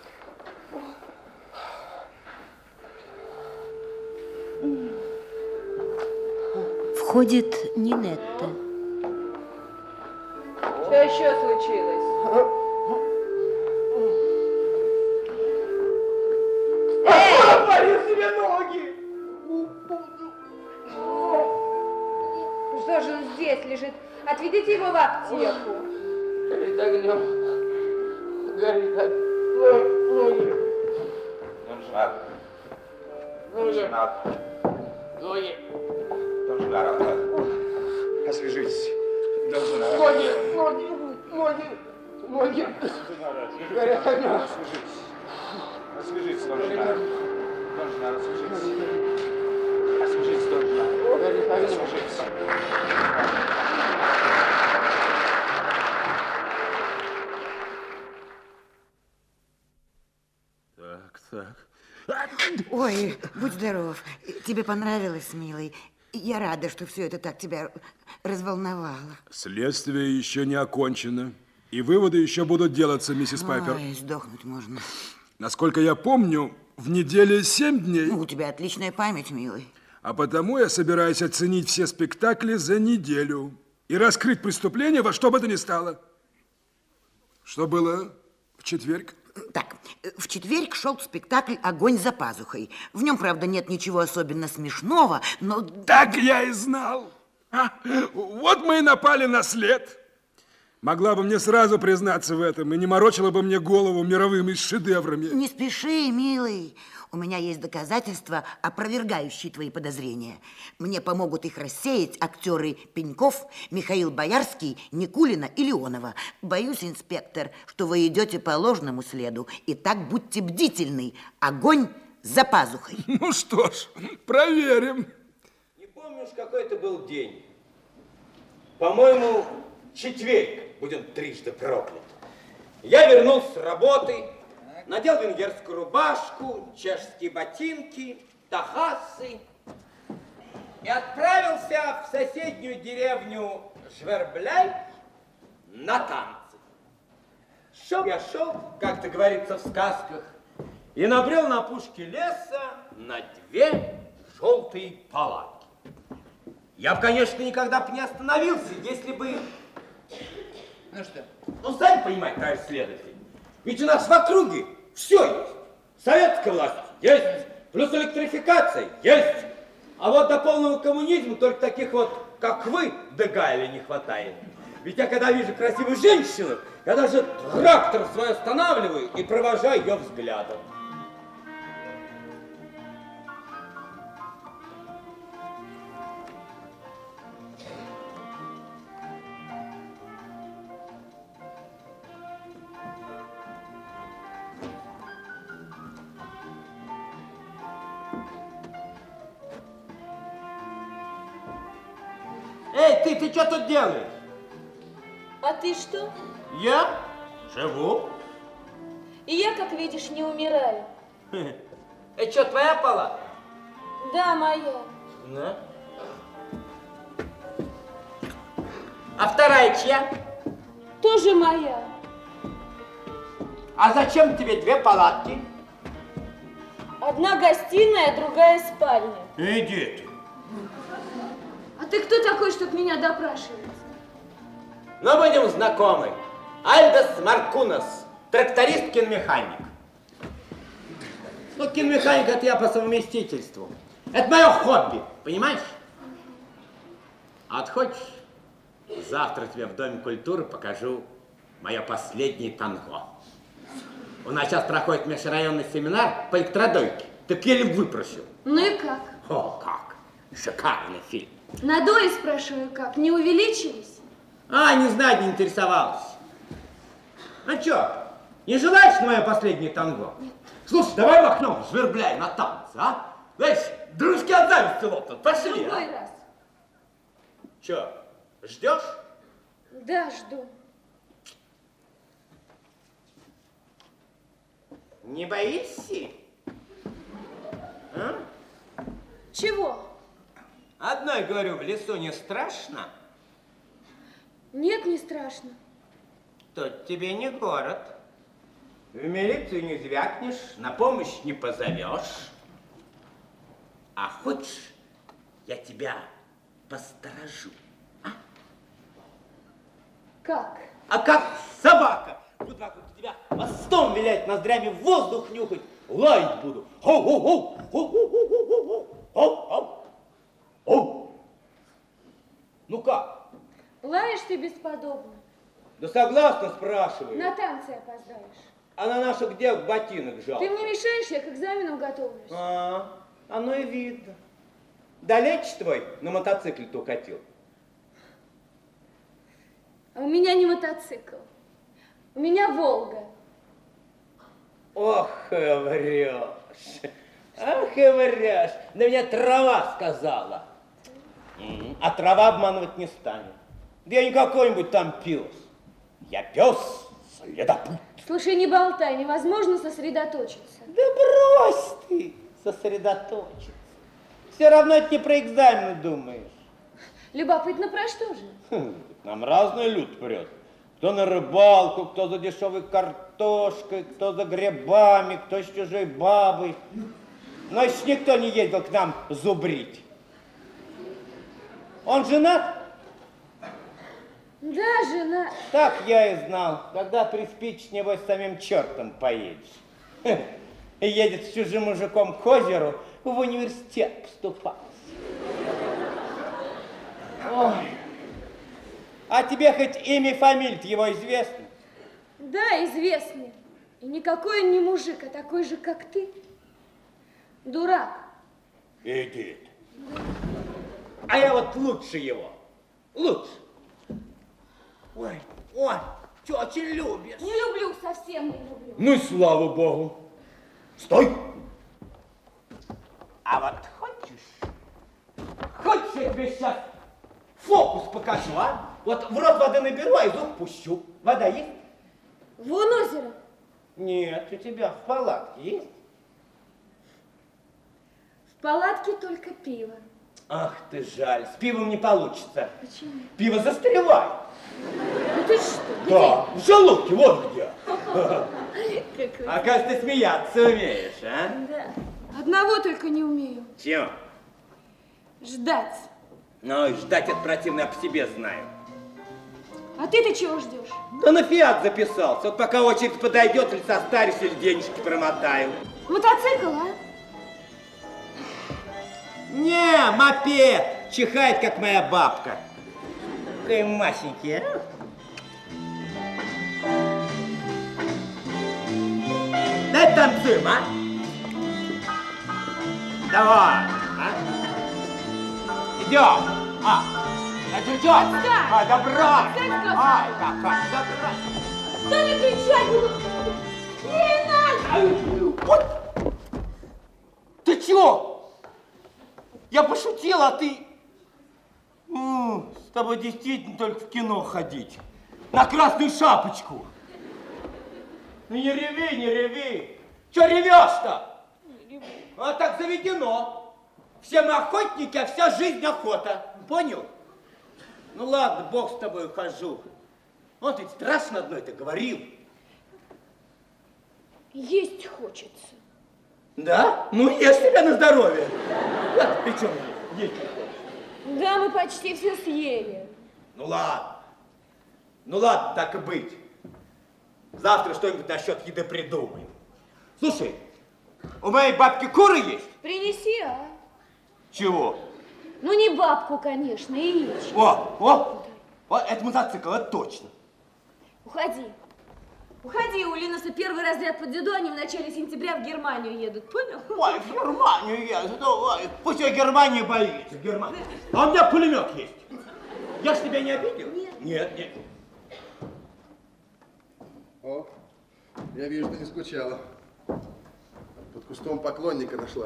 Speaker 2: Входит Нинетта.
Speaker 3: Что еще случилось?
Speaker 10: тебе ноги.
Speaker 7: Что же он здесь лежит? Отведите его в аптеку.
Speaker 10: Горит огнем. Горит огнем. Ноги.
Speaker 12: Донжар.
Speaker 10: Ноги.
Speaker 12: Донжар.
Speaker 10: Ноги.
Speaker 12: Донжар. Освежитесь. Донжар.
Speaker 10: Ноги. Ноги. Ноги. Ноги. Горит огнем.
Speaker 12: Освежитесь. Освежитесь, Донжар. Донжар, освежитесь. Освежитесь, Донжар.
Speaker 10: Горит огнем.
Speaker 12: Освежитесь.
Speaker 1: Так, так.
Speaker 2: Ой, будь здоров. Тебе понравилось, милый? Я рада, что все это так тебя разволновало.
Speaker 1: Следствие еще не окончено. И выводы еще будут делаться, миссис Пайпер.
Speaker 2: Ой, сдохнуть можно.
Speaker 1: Насколько я помню, в неделе семь дней.
Speaker 2: Ну, у тебя отличная память, милый.
Speaker 1: А потому я собираюсь оценить все спектакли за неделю и раскрыть преступление во что бы то ни стало. Что было в четверг?
Speaker 2: Так, в четверг шел спектакль «Огонь за пазухой». В нем, правда, нет ничего особенно смешного, но...
Speaker 1: Так я и знал. А, вот мы и напали на след. Могла бы мне сразу признаться в этом и не морочила бы мне голову мировыми шедеврами.
Speaker 2: Не спеши, милый. У меня есть доказательства, опровергающие твои подозрения. Мне помогут их рассеять актеры Пеньков, Михаил Боярский, Никулина и Леонова. Боюсь, инспектор, что вы идете по ложному следу. И так будьте бдительны. Огонь за пазухой.
Speaker 1: Ну что ж, проверим.
Speaker 13: Не помнишь, какой это был день? По-моему, четверг. Будем трижды проклят. Я вернулся с работы, надел венгерскую рубашку, чешские ботинки, тахасы и отправился в соседнюю деревню Жвербляй на танцы. Шел я шел, как это говорится в сказках, и набрел на опушке леса на две желтые палатки. Я бы, конечно, никогда бы не остановился, если бы...
Speaker 10: Ну что?
Speaker 13: Ну, сами понимаете, товарищ следователь, ведь у нас в округе все есть. Советская власть есть, плюс электрификация есть. А вот до полного коммунизма только таких вот, как вы, до Гайля не хватает. Ведь я когда вижу красивую женщину, я даже трактор свой останавливаю и провожаю ее взглядом. Эй, ты, ты что тут делаешь?
Speaker 7: А ты что?
Speaker 13: Я живу.
Speaker 7: И я, как видишь, не умираю.
Speaker 13: Это что, твоя палата?
Speaker 7: Да, моя.
Speaker 13: Да. А вторая чья?
Speaker 7: Тоже моя.
Speaker 13: А зачем тебе две палатки?
Speaker 7: Одна гостиная, другая спальня.
Speaker 13: Иди ты.
Speaker 7: А ты кто такой, чтобы меня допрашивать?
Speaker 13: Ну, будем знакомы. Альдос Маркунас, тракторист, киномеханик. Ну, киномеханик это я по совместительству. Это мое хобби, понимаешь? А вот хочешь, завтра тебе в Доме культуры покажу мое последнее танго. У нас сейчас проходит межрайонный семинар по электродойке. Так еле выпросил.
Speaker 7: Ну и как?
Speaker 13: О, как! Шикарный фильм.
Speaker 7: Надои, спрашиваю, как? Не увеличились?
Speaker 13: А, не знаю, не интересовалась. Ну что, не желаешь мое последнее танго?
Speaker 7: Нет.
Speaker 13: Слушай, давай в окно жвербляй на танцы, а? Знаешь, дружки от зависти лопнут. Пошли,
Speaker 7: Другой
Speaker 13: а?
Speaker 7: раз.
Speaker 13: Че, ждешь?
Speaker 7: Да, жду.
Speaker 13: Не боишься? А?
Speaker 7: Чего?
Speaker 13: Одной, говорю, в лесу не страшно?
Speaker 7: Нет, не страшно.
Speaker 13: Тут тебе не город. В милицию не звякнешь, на помощь не позовешь. А хочешь, я тебя посторожу? А?
Speaker 7: Как?
Speaker 13: А как собака? Вот так вот тебя хвостом вилять, ноздрями в воздух нюхать, лаять буду. Хоу-хоу-хоу, хоу-хоу-хоу-хоу-хоу, хоу-хоу-хоу. Ну как?
Speaker 7: Лаешь ты бесподобно.
Speaker 13: Да согласно, спрашиваю.
Speaker 7: На танцы опоздаешь.
Speaker 13: А на наших девок ботинок жалко.
Speaker 7: Ты мне мешаешь, я к экзаменам готовлюсь.
Speaker 13: А, оно и видно. Далече твой на мотоцикле-то укатил?
Speaker 7: А у меня не мотоцикл. У меня Волга.
Speaker 13: Ох, и врешь. Ах, и врешь. Да мне трава сказала. А трава обманывать не станет. Да я не какой-нибудь там пес. Я пес-следопут.
Speaker 7: Слушай, не болтай, невозможно сосредоточиться.
Speaker 13: Да брось ты сосредоточиться. Все равно это не про экзамены думаешь.
Speaker 7: Любопытно, про что же?
Speaker 13: Хм, нам разный люд прет. Кто на рыбалку, кто за дешевой картошкой, кто за грибами, кто с чужой бабой. Но еще никто не ездил к нам зубрить. Он женат?
Speaker 7: Да, жена.
Speaker 13: Так я и знал. Когда приспичит, небось, с самим чертом поедешь. И едет с чужим мужиком к озеру в университет поступать. Ой. А тебе хоть имя и фамилия его известно?
Speaker 7: Да, известно. И никакой он не мужик, а такой же, как ты. Дурак.
Speaker 13: Иди. А я вот лучше его. Лучше. Ой, ой, ты очень любишь.
Speaker 7: Не люблю, совсем не люблю.
Speaker 13: Ну и слава богу. Стой. А вот хочешь, хочешь, я тебе сейчас фокус покажу, а? Вот в рот воды наберу, а из ух пущу. Вода есть?
Speaker 7: Вон озеро.
Speaker 13: Нет, у тебя в палатке есть?
Speaker 7: В палатке только пиво.
Speaker 13: Ах ты жаль, с пивом не получится.
Speaker 7: Почему?
Speaker 13: Пиво застревает.
Speaker 7: Ну ты что, где?
Speaker 13: Да, в желудке, вот где.
Speaker 7: Какой...
Speaker 13: Оказывается, ты смеяться умеешь, а?
Speaker 7: Да. Одного только не умею.
Speaker 13: Чем?
Speaker 7: Ждать.
Speaker 13: Ну, и ждать это противно, я по себе знаю.
Speaker 7: А ты-то чего ждешь?
Speaker 13: Да на фиат записался. Вот пока очередь подойдет, или состарюсь, или денежки промотаю.
Speaker 7: Мотоцикл, а?
Speaker 13: Не, мопед. Чихает, как моя бабка. Какой масенький, а? Дай танцуем, а? Давай, а? Идем. А, это идем.
Speaker 7: Отстань.
Speaker 13: А, добро.
Speaker 7: Отстань,
Speaker 13: Ай, какая добро.
Speaker 7: Что не кричать буду? Не надо!
Speaker 13: Вот. Ты чего? Я пошутил, а ты... Ну, с тобой действительно только в кино ходить. На красную шапочку. Ну не реви, не реви. Че ревешь-то? А так заведено. Все мы охотники, а вся жизнь охота. Понял? Ну ладно, бог с тобой, ухожу. Вот ведь страшно одной ты говорил.
Speaker 7: Есть хочется.
Speaker 13: Да? Ну ешь себя на здоровье. Вот ты что, есть?
Speaker 7: Да, мы почти все съели.
Speaker 13: Ну ладно. Ну ладно, так и быть. Завтра что-нибудь насчет еды придумаем. Слушай, у моей бабки куры есть?
Speaker 7: Принеси, а?
Speaker 13: Чего?
Speaker 7: Ну, не бабку, конечно, яичко.
Speaker 13: О, о, о, это мотоцикл, это точно.
Speaker 7: Уходи. Уходи, у Линуса первый разряд по дзюдо, они в начале сентября в Германию едут, понял?
Speaker 13: Ой, в Германию едут, ой, пусть я Германию боится, Германия. А у меня пулемет есть. Я ж тебя не обидел?
Speaker 7: Нет.
Speaker 13: Нет, нет.
Speaker 5: О, я вижу, ты не скучала. Под кустом поклонника нашла.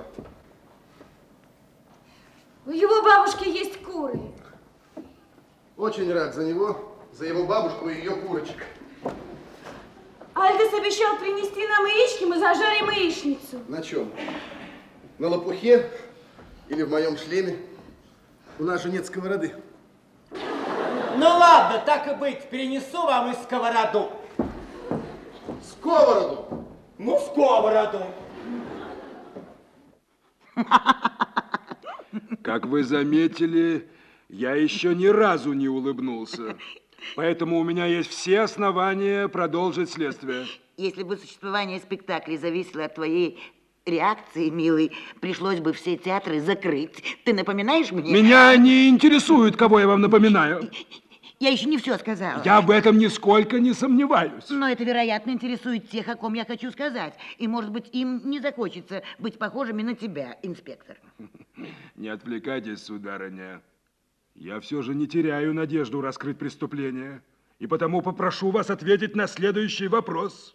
Speaker 7: У его бабушки есть куры.
Speaker 5: Очень рад за него, за его бабушку и ее курочек.
Speaker 7: Альдес обещал принести нам яички, мы зажарим яичницу.
Speaker 5: На чем? На лопухе или в моем шлеме? У нас же нет сковороды.
Speaker 13: Ну ладно, так и быть, перенесу вам и сковороду.
Speaker 5: Сковороду?
Speaker 13: Ну, сковороду.
Speaker 1: Как вы заметили, я еще ни разу не улыбнулся. Поэтому у меня есть все основания продолжить следствие.
Speaker 2: Если бы существование спектакля зависело от твоей реакции, милый, пришлось бы все театры закрыть. Ты напоминаешь мне?
Speaker 1: Меня не интересует, кого я вам напоминаю.
Speaker 2: Я еще не все сказала.
Speaker 1: Я в этом нисколько не сомневаюсь.
Speaker 2: Но это, вероятно, интересует тех, о ком я хочу сказать. И, может быть, им не захочется быть похожими на тебя, инспектор.
Speaker 1: Не отвлекайтесь, сударыня. Я все же не теряю надежду раскрыть преступление. И потому попрошу вас ответить на следующий вопрос.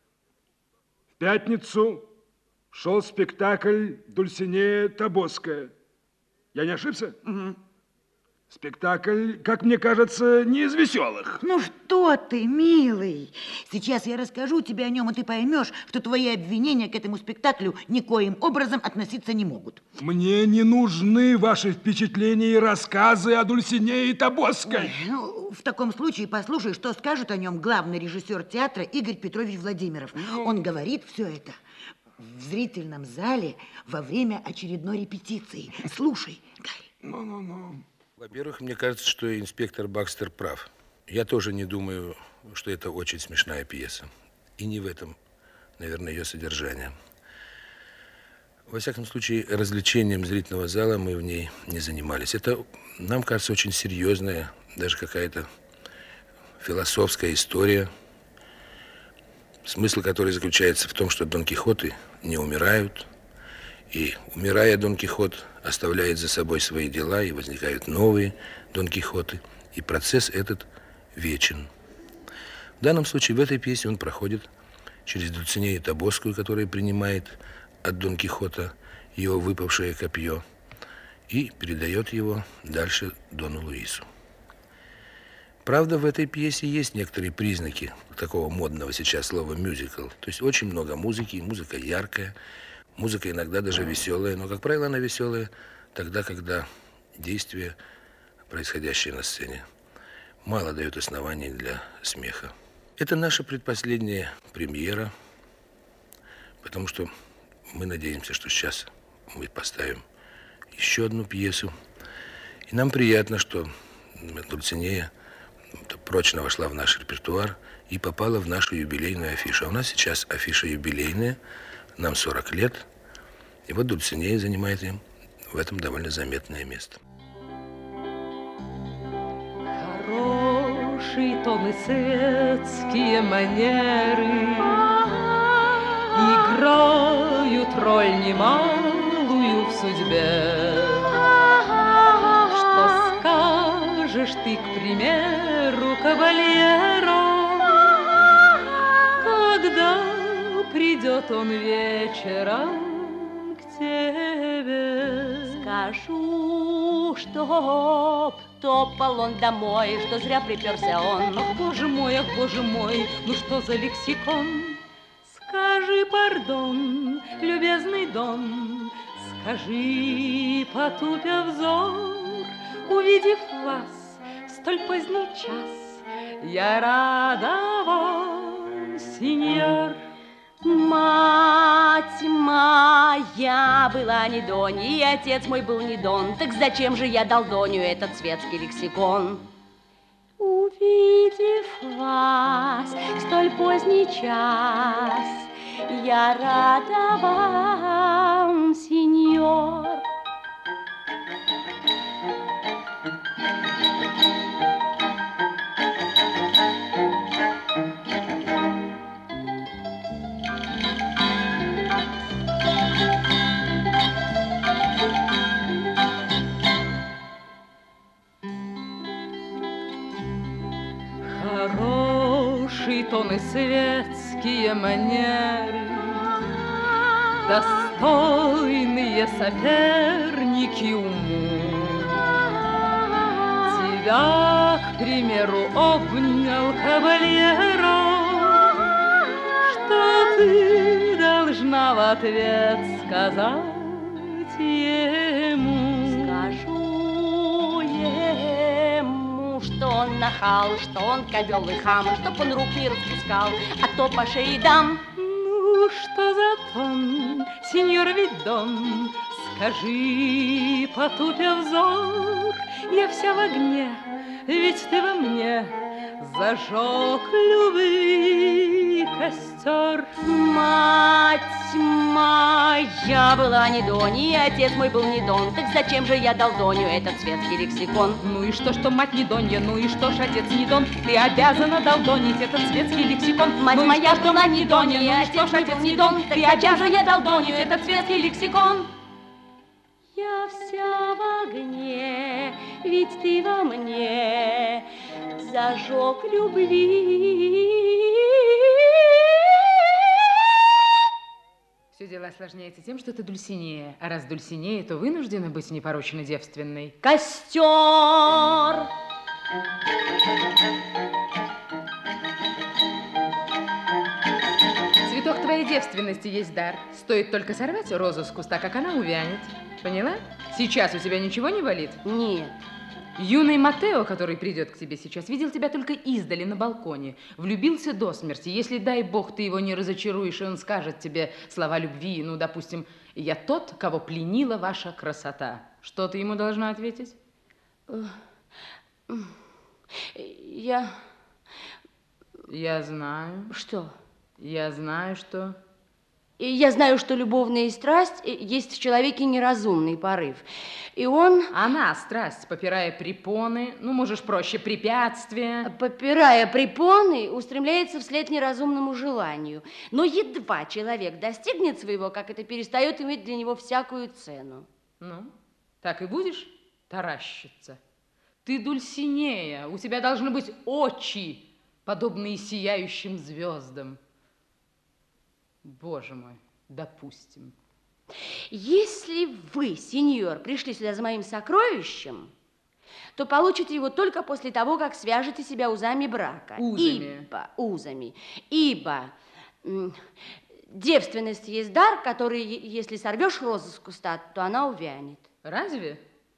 Speaker 1: В пятницу шел спектакль Дульсинея Тобоская. Я не ошибся?
Speaker 2: Угу.
Speaker 1: Спектакль, как мне кажется, не из веселых.
Speaker 2: Ну что ты, милый? Сейчас я расскажу тебе о нем, и ты поймешь, что твои обвинения к этому спектаклю никоим образом относиться не могут.
Speaker 1: Мне не нужны ваши впечатления и рассказы о Дульсинее Тобоской.
Speaker 2: Ну, в таком случае послушай, что скажет о нем главный режиссер театра Игорь Петрович Владимиров. Он говорит все это в зрительном зале во время очередной репетиции. Слушай, Гарри.
Speaker 1: Ну-ну-ну.
Speaker 14: Во-первых, мне кажется, что инспектор Бакстер прав. Я тоже не думаю, что это очень смешная пьеса. И не в этом, наверное, ее содержание. Во всяком случае, развлечением зрительного зала мы в ней не занимались. Это, нам кажется, очень серьезная, даже какая-то философская история, смысл которой заключается в том, что Дон Кихоты не умирают, и, умирая, Дон Кихот оставляет за собой свои дела, и возникают новые Дон Кихоты, и процесс этот вечен. В данном случае в этой пьесе он проходит через Дульцинею Тобоскую, которая принимает от Дон Кихота его выпавшее копье и передает его дальше Дону Луису. Правда, в этой пьесе есть некоторые признаки такого модного сейчас слова «мюзикл». То есть очень много музыки, музыка яркая, музыка иногда даже веселая, но, как правило, она веселая тогда, когда действие, происходящее на сцене, мало дает оснований для смеха. Это наша предпоследняя премьера, потому что мы надеемся, что сейчас мы поставим еще одну пьесу. И нам приятно, что Дульцинея прочно вошла в наш репертуар и попала в нашу юбилейную афишу. А у нас сейчас афиша юбилейная, нам сорок лет, и вот Дульцинея занимает им в этом довольно заметное место.
Speaker 15: Хороший тон и светские манеры играют роль немалую в судьбе. Что скажешь ты, к примеру, кавальеру, когда придет он вечером к тебе?
Speaker 16: Скажу, что топал он домой, что зря приперся он.
Speaker 15: Ах, боже мой, ах, боже мой, ну что за лексикон? Скажи, пардон, любезный Дон, скажи, потупя взор, увидев вас в столь поздний час, я рада вам, сеньор.
Speaker 16: Мать моя была не Донь, и отец мой был не Дон. Так зачем же я дал Доню этот светский лексикон? Увидев вас в столь поздний час, я рада вам, сеньор.
Speaker 15: Хороший тон и светские манеры, достойные соперники уму. Тебя, к примеру, обнял кавальеро, что ты должна в ответ сказать ему?
Speaker 16: Скажу ему, что он нахал, что он кобел и хам, чтоб он рук не распускал, а то по шее дам.
Speaker 15: Ну, что за тон, сеньор Видон, скажи, потупя взор, я вся в огне, ведь ты во мне зажег любви костер.
Speaker 16: Мать моя была не Донь, и отец мой был не Дон. Так зачем же я дал Доню этот светский лексикон?
Speaker 15: Ну и что, что мать не Донья, ну и что ж отец не Дон? Ты обязана долдонить этот светский лексикон.
Speaker 16: Мать
Speaker 15: ну
Speaker 16: моя
Speaker 15: что,
Speaker 16: была не Донья,
Speaker 15: ну и что ж отец не Дон?
Speaker 16: Ты обязана я долдонить этот светский лексикон. Я вся в огне, ведь ты во мне зажег любви.
Speaker 17: Все дело осложняется тем, что ты Дульсинея. А раз Дульсинея, то вынуждена быть непорочно девственной.
Speaker 16: Костер!
Speaker 17: Цветок твоей девственности есть дар. Стоит только сорвать розу с куста, как она увянет. Поняла? Сейчас у тебя ничего не болит?
Speaker 16: Нет.
Speaker 17: Юный Матео, который придет к тебе сейчас, видел тебя только издали на балконе. Влюбился до смерти. Если, дай бог, ты его не разочаруешь, и он скажет тебе слова любви, ну, допустим, «Я тот, кого пленила ваша красота». Что ты ему должна ответить?
Speaker 16: Я...
Speaker 17: Я знаю.
Speaker 16: Что?
Speaker 17: Я знаю, что...
Speaker 16: И я знаю, что любовная страсть есть в человеке неразумный порыв. И он...
Speaker 17: Она, страсть, попирая препоны, ну, можешь проще, препятствия.
Speaker 16: Попирая препоны, устремляется вслед неразумному желанию. Но едва человек достигнет своего, как это перестает иметь для него всякую цену.
Speaker 17: Ну, так и будешь таращиться. Ты Дульсинея, у тебя должны быть очи, подобные сияющим звездам. Боже мой, допустим.
Speaker 16: Если вы, сеньор, пришли сюда за моим сокровищем, то получите его только после того, как свяжете себя узами брака.
Speaker 17: Узами.
Speaker 16: Ибо, узами. Ибо м, девственность есть дар, который, если сорвешь розу с куста, то она увянет.
Speaker 17: Разве?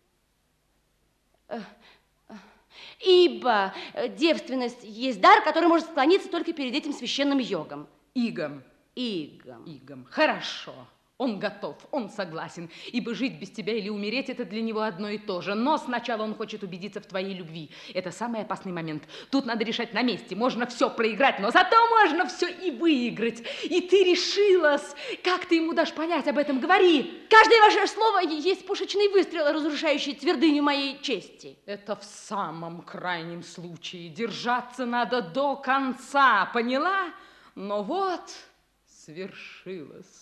Speaker 16: Ибо девственность есть дар, который может склониться только перед этим священным йогом.
Speaker 17: Игом.
Speaker 16: Игом.
Speaker 17: Игом. Хорошо. Он готов, он согласен, ибо жить без тебя или умереть – это для него одно и то же. Но сначала он хочет убедиться в твоей любви. Это самый опасный момент. Тут надо решать на месте. Можно все проиграть, но зато можно все и выиграть. И ты решилась. Как ты ему дашь понять об этом? Говори.
Speaker 16: Каждое ваше слово есть пушечный выстрел, разрушающий твердыню моей чести.
Speaker 17: Это в самом крайнем случае. Держаться надо до конца, поняла? Но вот свершилось.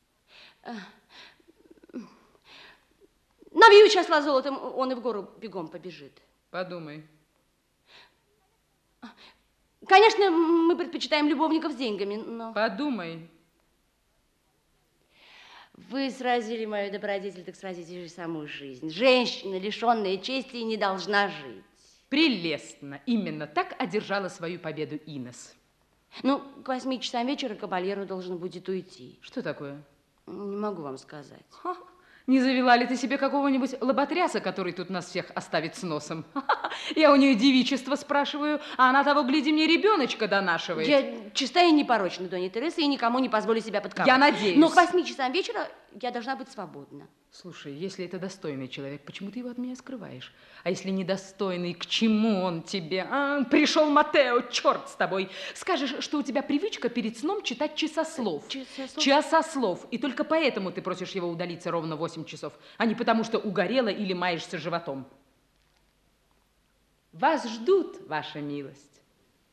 Speaker 16: Набью числа золотом, он и в гору бегом побежит.
Speaker 17: Подумай.
Speaker 16: Конечно, мы предпочитаем любовников с деньгами, но...
Speaker 17: Подумай.
Speaker 16: Вы сразили мою добродетель, так сразите же саму жизнь. Женщина, лишенная чести, не должна жить.
Speaker 17: Прелестно. Именно так одержала свою победу Инес.
Speaker 16: Ну, к восьми часам вечера кабальеру должен будет уйти.
Speaker 17: Что такое?
Speaker 16: Не могу вам сказать.
Speaker 17: Ха, не завела ли ты себе какого-нибудь лоботряса, который тут нас всех оставит с носом? Ха-ха, я у нее девичество спрашиваю, а она того, гляди, мне ребеночка донашивает.
Speaker 16: Я чистая и непорочна, Донья Тереса, и никому не позволю себя подковать.
Speaker 17: Я надеюсь.
Speaker 16: Но к восьми часам вечера я должна быть свободна.
Speaker 17: Слушай, если это достойный человек, почему ты его от меня скрываешь? А если недостойный, к чему он тебе? А, пришел Матео, черт с тобой. Скажешь, что у тебя привычка перед сном читать часослов.
Speaker 16: Часослов?
Speaker 17: Часослов. И только поэтому ты просишь его удалиться ровно в восемь часов, а не потому, что угорела или маешься животом. Вас ждут, ваша милость.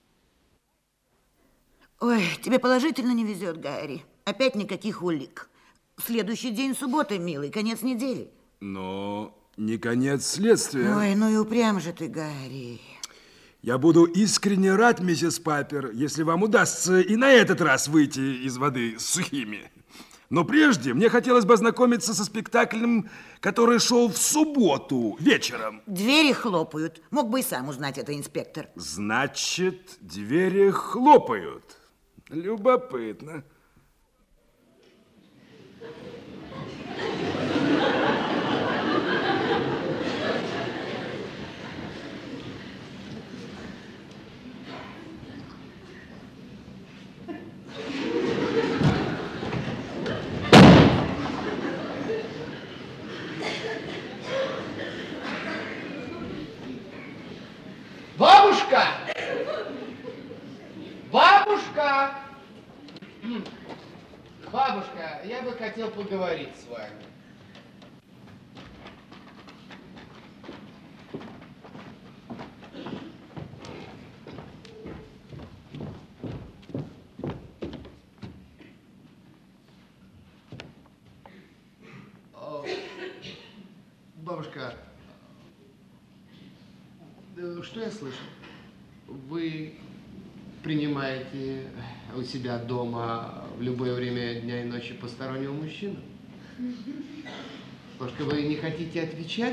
Speaker 2: Ой, тебе положительно не везет, Гарри. Опять никаких улик. Следующий день суббота, милый, конец недели.
Speaker 1: Но не конец следствия.
Speaker 2: Ой, ну и упрям же ты, Гарри.
Speaker 1: Я буду искренне рад, миссис Пайпер, если вам удастся и на этот раз выйти из воды сухими. Но прежде мне хотелось бы ознакомиться со спектаклем, который шел в субботу вечером.
Speaker 2: Двери хлопают. Мог бы и сам узнать это, инспектор.
Speaker 1: Значит, двери хлопают. Любопытно.
Speaker 10: Бабушка! Бабушка, я бы хотел поговорить с вами. Бабушка, что я слышу? Вы принимаете у себя дома в любое время дня и ночи постороннего мужчину? Бабушка, вы не хотите отвечать?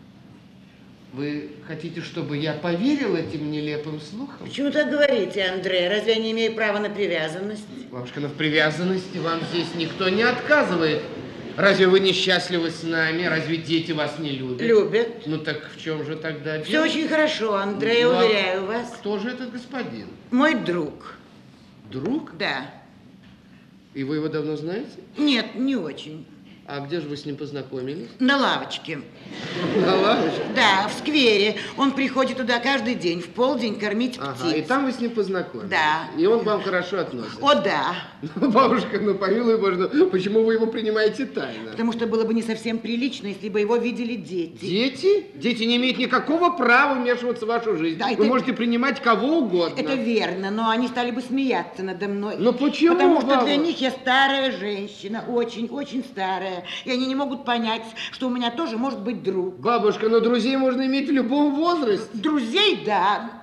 Speaker 10: Вы хотите, чтобы я поверил этим нелепым слухам?
Speaker 2: Почему так говорите, Андрей? Разве я не имею права на привязанность?
Speaker 10: Бабушка, но в привязанности вам здесь никто не отказывает. Разве вы несчастливы с нами? Разве дети вас не любят?
Speaker 2: Любят.
Speaker 10: Ну так в чем же тогда дело?
Speaker 2: Все очень хорошо, Андрей,
Speaker 10: Ну, а
Speaker 2: уверяю вас.
Speaker 10: Кто же этот господин?
Speaker 2: Мой друг.
Speaker 10: Друг?
Speaker 2: Да.
Speaker 10: И вы его давно знаете?
Speaker 2: Нет, не очень.
Speaker 10: А где же вы с ним познакомились?
Speaker 2: На лавочке.
Speaker 10: На лавочке?
Speaker 2: Да, в сквере. Он приходит туда каждый день, в полдень кормить
Speaker 10: Ага,
Speaker 2: птиц.
Speaker 10: и там вы с ним познакомились?
Speaker 2: Да.
Speaker 10: И он к вам хорошо относится?
Speaker 2: О, да.
Speaker 10: Ну, бабушка, ну помилуй Боже, ну, почему вы его принимаете тайно?
Speaker 2: Потому что было бы не совсем прилично, если бы его видели дети.
Speaker 10: Дети? Дети не имеют никакого права вмешиваться в вашу жизнь.
Speaker 2: Да,
Speaker 10: вы
Speaker 2: это...
Speaker 10: можете принимать кого угодно.
Speaker 2: Это верно, но они стали бы смеяться надо мной.
Speaker 10: Ну почему,
Speaker 2: Потому что
Speaker 10: бабушка?
Speaker 2: для них я старая женщина, очень-очень старая. И они не могут понять, что у меня тоже может быть друг.
Speaker 10: Бабушка, но друзей можно иметь в любом возрасте.
Speaker 2: Друзей, да.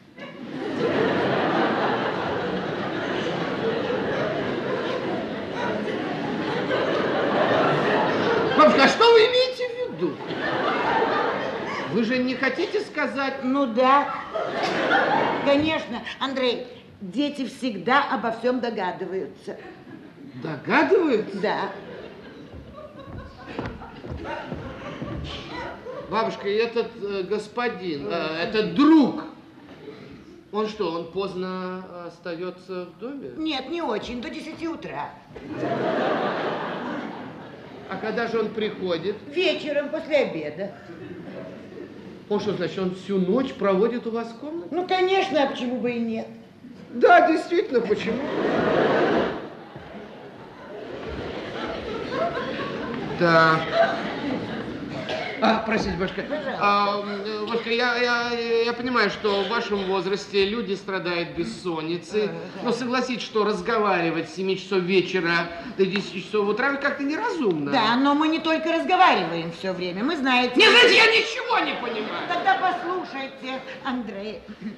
Speaker 10: Бабушка, а что вы имеете в виду? Вы же не хотите сказать...
Speaker 2: Ну да, конечно. Андрей, дети всегда обо всем догадываются.
Speaker 10: Догадываются?
Speaker 2: Да.
Speaker 10: Бабушка, и этот э, господин, э, этот друг, он что, он поздно остается в доме?
Speaker 2: Нет, не очень, до десяти утра.
Speaker 10: А когда же он приходит?
Speaker 2: Вечером, после обеда.
Speaker 10: Он что, значит, он всю ночь проводит у вас в комнате?
Speaker 2: Ну, конечно, а почему бы и нет?
Speaker 10: Да, действительно, почему? Да. А, простите, бабушка. А, бабушка, я, я, я понимаю, что в вашем возрасте люди страдают бессонницей. Но согласитесь, что разговаривать с семи часов вечера до десяти часов утра как-то неразумно.
Speaker 2: Да, но мы не только разговариваем все время, мы знаете...
Speaker 10: Не знаете, я ничего не понимаю.
Speaker 2: Тогда послушайте, Андрей.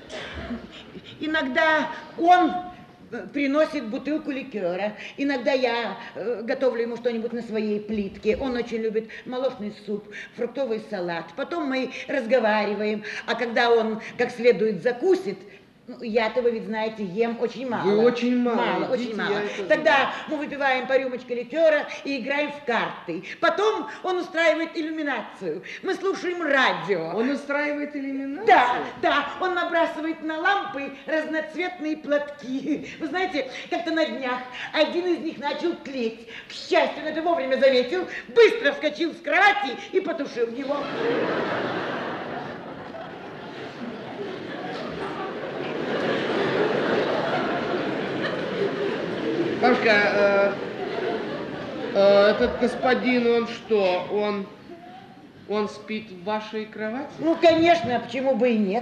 Speaker 2: Иногда он приносит бутылку ликера. Иногда я э, готовлю ему что-нибудь на своей плитке. Он очень любит молочный суп, фруктовый салат. Потом мы разговариваем. А когда он как следует закусит, ну, я-то, вы ведь знаете, ем очень мало.
Speaker 10: Вы очень мало.
Speaker 2: Мало,
Speaker 10: Видите,
Speaker 2: очень мало.
Speaker 10: это...
Speaker 2: Тогда мы выпиваем по рюмочке ликера и играем в карты. Потом он устраивает иллюминацию. Мы слушаем радио.
Speaker 10: Он устраивает иллюминацию?
Speaker 2: Да, да. Он набрасывает на лампы разноцветные платки. Вы знаете, как-то на днях один из них начал тлеть. К счастью, он это вовремя заметил, быстро вскочил с кровати и потушил его.
Speaker 10: Бабушка, э, э, этот господин, он что, он, он спит в вашей кровати?
Speaker 2: Ну, конечно, а почему бы и нет?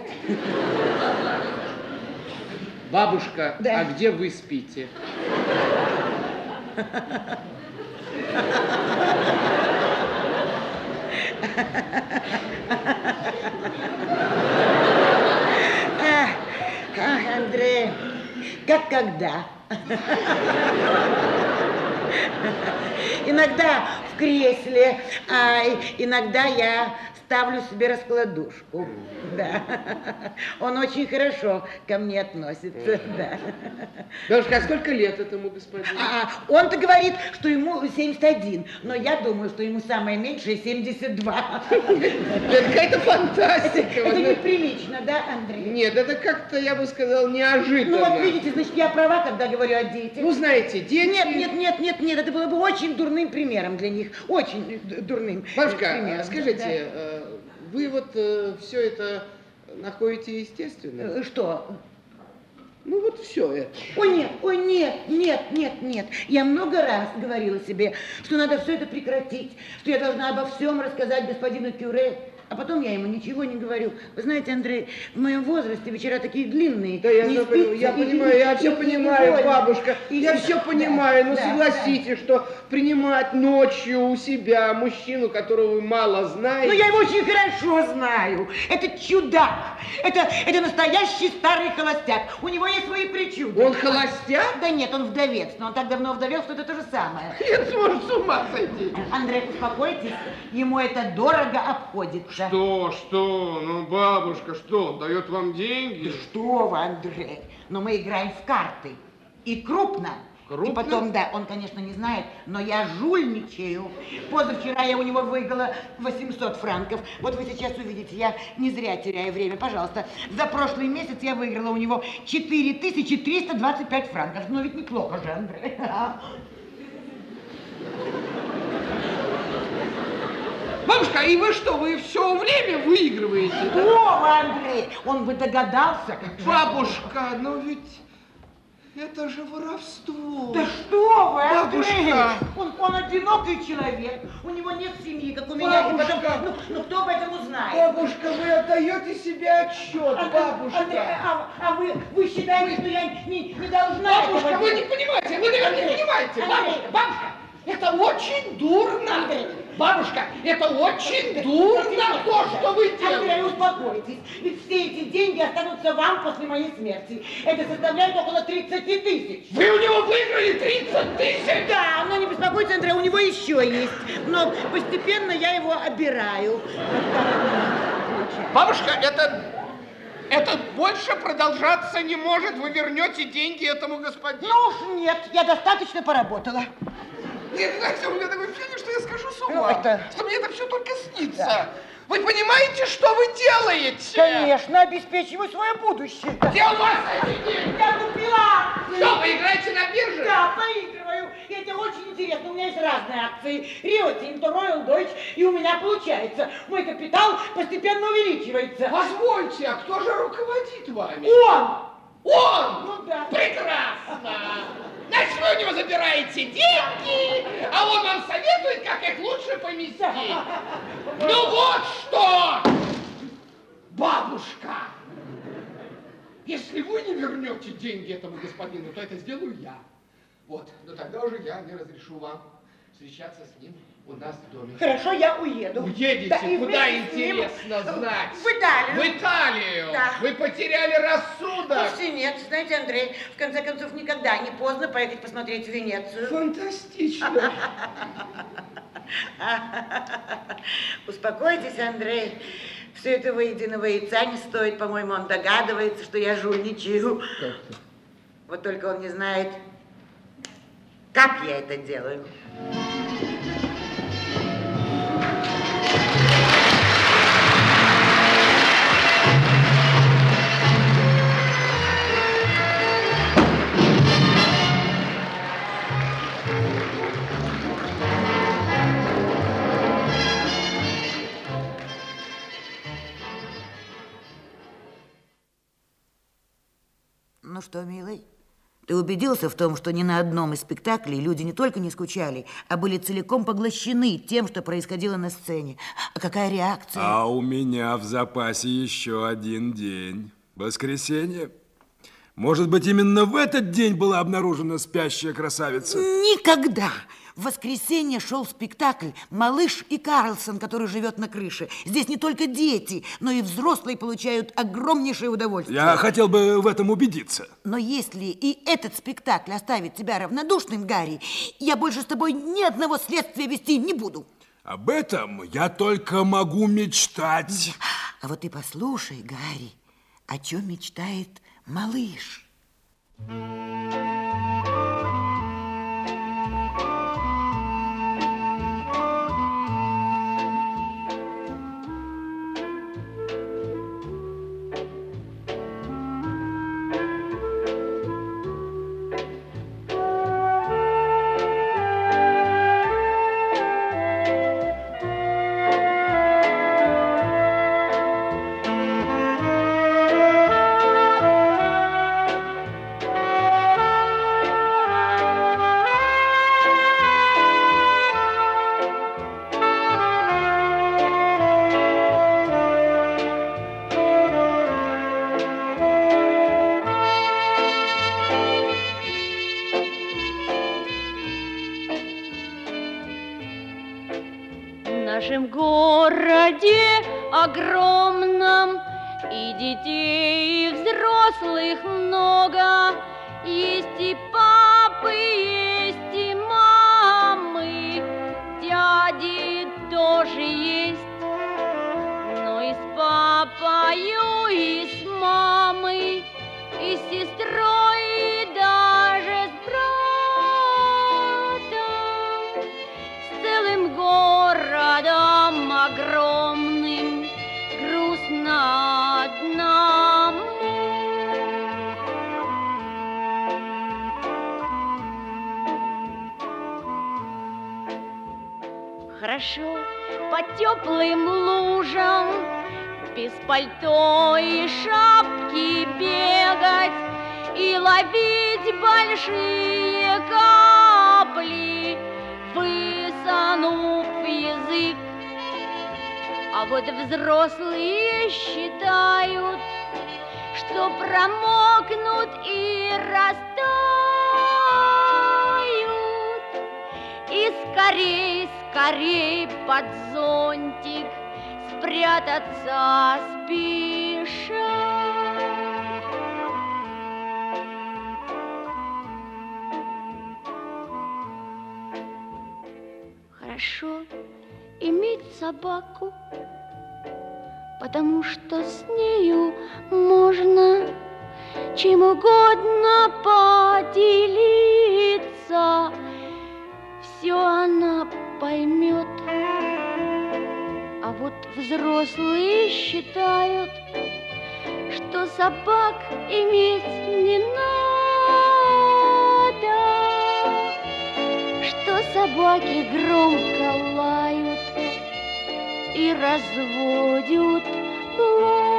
Speaker 10: Бабушка,
Speaker 2: да.
Speaker 10: А где вы спите?
Speaker 2: Ах, ах, Андрей, как когда? Иногда в кресле, а иногда я ставлю себе раскладушку. Да. Он очень хорошо ко мне относится. Да.
Speaker 10: Бабушка, а сколько лет этому господину?
Speaker 2: А, он-то говорит, что ему семьдесят один, но я думаю, что ему самое меньшее семьдесят два.
Speaker 10: Это какая-то фантастика.
Speaker 2: Это неприлично, да, Андрей?
Speaker 10: Нет, это как-то, я бы сказал, неожиданно.
Speaker 2: Ну вот видите, значит, я права, когда говорю о детях.
Speaker 10: Ну, знаете, дети...
Speaker 2: Нет, нет, нет, нет, нет, это было бы очень дурным примером для них. Очень дурным
Speaker 10: Бабушка,
Speaker 2: примером.
Speaker 10: скажите,
Speaker 2: Да.
Speaker 10: вы вот все это находите естественно?
Speaker 2: Что?
Speaker 10: Ну вот все это.
Speaker 2: Ой, нет, ой, нет, нет, нет, нет. Я много раз говорила себе, что надо все это прекратить, что я должна обо всем рассказать господину Кюре. А потом я ему ничего не говорю. Вы знаете, Андрей, в моем возрасте вечера такие длинные.
Speaker 10: Да я,
Speaker 2: не
Speaker 10: говорю,
Speaker 2: спится,
Speaker 10: я
Speaker 2: и,
Speaker 10: понимаю,
Speaker 2: и,
Speaker 10: я
Speaker 2: и,
Speaker 10: все
Speaker 2: и,
Speaker 10: понимаю,
Speaker 2: и,
Speaker 10: бабушка.
Speaker 2: и,
Speaker 10: я
Speaker 2: и,
Speaker 10: все
Speaker 2: да,
Speaker 10: понимаю, но
Speaker 2: да,
Speaker 10: согласитесь, да. что принимать ночью у себя мужчину, которого вы мало знаете...
Speaker 2: Ну, я его очень хорошо знаю. Это чудак. Это, это настоящий старый холостяк. У него есть свои причуды.
Speaker 10: Он холостяк?
Speaker 2: Да нет, он вдовец. Но он так давно вдовел, что это то же самое.
Speaker 10: Я сможет с ума сойти.
Speaker 2: Андрей, успокойтесь. Ему это дорого обходится.
Speaker 10: Что, что? Ну, бабушка, что, он дает вам деньги?
Speaker 2: Что вы, Андрей? Но мы играем в карты. И крупно.
Speaker 10: Крупно?
Speaker 2: И потом, да, он, конечно, не знает, но я жульничаю. Позавчера я у него выиграла восемьсот франков. Вот вы сейчас увидите, я не зря теряю время. Пожалуйста, за прошлый месяц я выиграла у него четыре тысячи триста двадцать пять франков. Ну, ведь неплохо же, Андрей.
Speaker 10: Бабушка, и вы что, вы все время выигрываете?
Speaker 2: О, Андрей, он бы догадался.
Speaker 10: Бабушка, но ведь это же воровство.
Speaker 2: Да что вы, Андрей?
Speaker 10: Бабушка.
Speaker 2: Он, он одинокий человек, у него нет семьи, как у меня. И потом, ну, ну, кто об этом узнает?
Speaker 10: Бабушка, вы отдаете себе отчет,
Speaker 2: А,
Speaker 10: бабушка.
Speaker 2: Андрей, а, а вы, вы считаете, что я не, не должна
Speaker 10: Бабушка,
Speaker 2: этого
Speaker 10: вы
Speaker 2: делать?
Speaker 10: не понимаете, вы, наверное, не понимаете.
Speaker 2: Андрей.
Speaker 10: Бабушка, бабушка, это очень дурно.
Speaker 2: Андрей.
Speaker 10: Бабушка, это очень дурно то, что вы делаете.
Speaker 2: Андрей, успокойтесь. Ведь все эти деньги останутся вам после моей смерти. Это составляет около тридцати тысяч.
Speaker 10: Вы у него выиграли тридцать тысяч?
Speaker 2: Да, но не беспокойтесь, Андрей, у него еще есть. Но постепенно я его обираю.
Speaker 10: Бабушка, это... Это больше продолжаться не может. Вы вернете деньги этому господину.
Speaker 2: Ну уж нет, я достаточно поработала.
Speaker 10: Нет, знаете, у меня такое впечатление, что я скажу с ума.
Speaker 2: Ну, это...
Speaker 10: Что мне это все только снится.
Speaker 2: Да.
Speaker 10: Вы понимаете, что вы делаете?
Speaker 2: Конечно, обеспечиваю свое будущее.
Speaker 10: Где у вас эти деньги?
Speaker 2: Я купила.
Speaker 10: Что, вы играете на бирже?
Speaker 2: Да, поигрываю. И это очень интересно. У меня есть разные акции. Рио Тинто, Роял Дойч. И у меня получается. Мой капитал постепенно увеличивается.
Speaker 10: Позвольте, а кто же руководит вами?
Speaker 2: Он!
Speaker 10: Он?
Speaker 2: Ну да.
Speaker 10: Прекрасно. Значит, вы у него забираете деньги, а он вам советует, как их лучше поместить. Ну вот что, бабушка, если вы не вернете деньги этому господину, то это сделаю я. Вот, но тогда уже я не разрешу вам встречаться с ним у нас в доме.
Speaker 2: Хорошо, я уеду.
Speaker 10: Уедете?
Speaker 2: Да, и
Speaker 10: куда,
Speaker 2: вместе с ним
Speaker 10: интересно знать?
Speaker 2: В Италию.
Speaker 10: В Италию?
Speaker 2: Да.
Speaker 10: Вы потеряли рассудок?
Speaker 2: Вовсе нет. Знаете, Андрей, в конце концов, никогда не поздно поехать посмотреть в Венецию.
Speaker 10: Фантастично.
Speaker 2: Успокойтесь, Андрей. Все это выеденного яйца не стоит. По-моему, он догадывается, что я жульничаю.
Speaker 10: Как-то.
Speaker 2: Вот только он не знает, как я это делаю. Ну что, милый, ты убедился в том, что ни на одном из спектаклей люди не только не скучали, а были целиком поглощены тем, что происходило на сцене? А какая реакция?
Speaker 1: А у меня в запасе еще один день. Воскресенье. Может быть, именно в этот день была обнаружена спящая красавица?
Speaker 2: Никогда! В воскресенье шел спектакль «Малыш и Карлсон», который живет на крыше. Здесь не только дети, но и взрослые получают огромнейшее удовольствие.
Speaker 1: Я хотел бы в этом убедиться.
Speaker 2: Но если и этот спектакль оставит тебя равнодушным, Гарри, я больше с тобой ни одного следствия вести не буду.
Speaker 1: Об этом я только могу мечтать.
Speaker 2: А вот ты послушай, Гарри, о чем мечтает малыш.
Speaker 16: нашем городе огромном и детей, и взрослых много. Есть и папы, есть и мамы, дяди тоже есть. Но и с папою, и с мамой, и с сестрой, и даже с братом, с целым городом огромным грустно одному. Хорошо по теплым лужам, без пальто и шапки бегать и ловить большие капли, высунув язык. А вот взрослые считают, что промокнут и растают, и скорей, скорей под зонтик спрятаться спешат. Хорошо иметь собаку, потому что с нею можно чем угодно поделиться. Все она поймет. А вот взрослые считают, что собак иметь не надо, что собаки громко лают и разводят блох.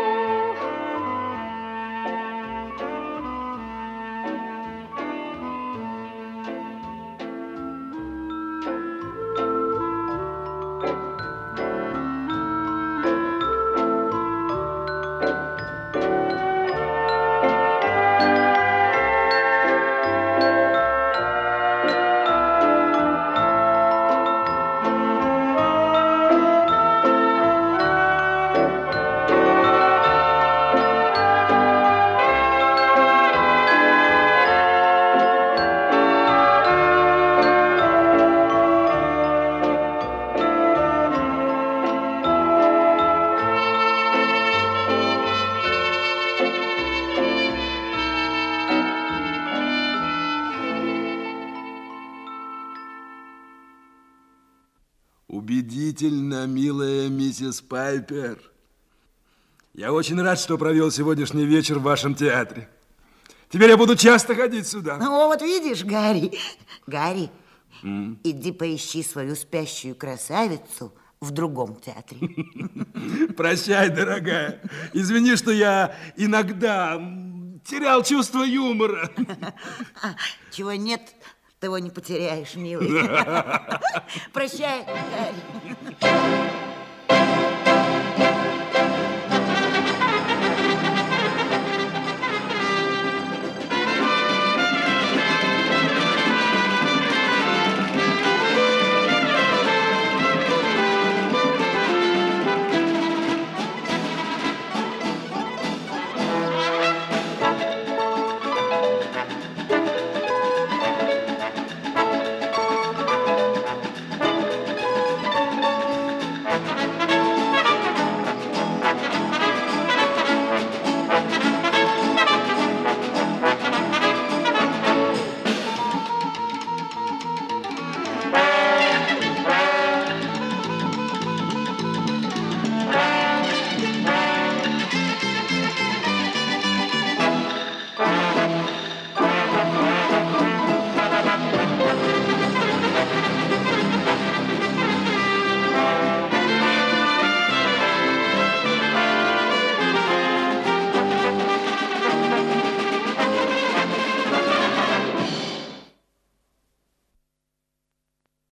Speaker 1: Убедительно, милая миссис Пайпер. Я очень рад, что провел сегодняшний вечер в вашем театре. Теперь я буду часто ходить сюда.
Speaker 2: Ну, вот видишь, Гарри, Гарри,
Speaker 1: Mm.
Speaker 2: иди поищи свою спящую красавицу в другом театре.
Speaker 1: Прощай, дорогая. Извини, что я иногда терял чувство юмора.
Speaker 2: Чего нет, того не потеряешь, милый. Прощай, Гарри.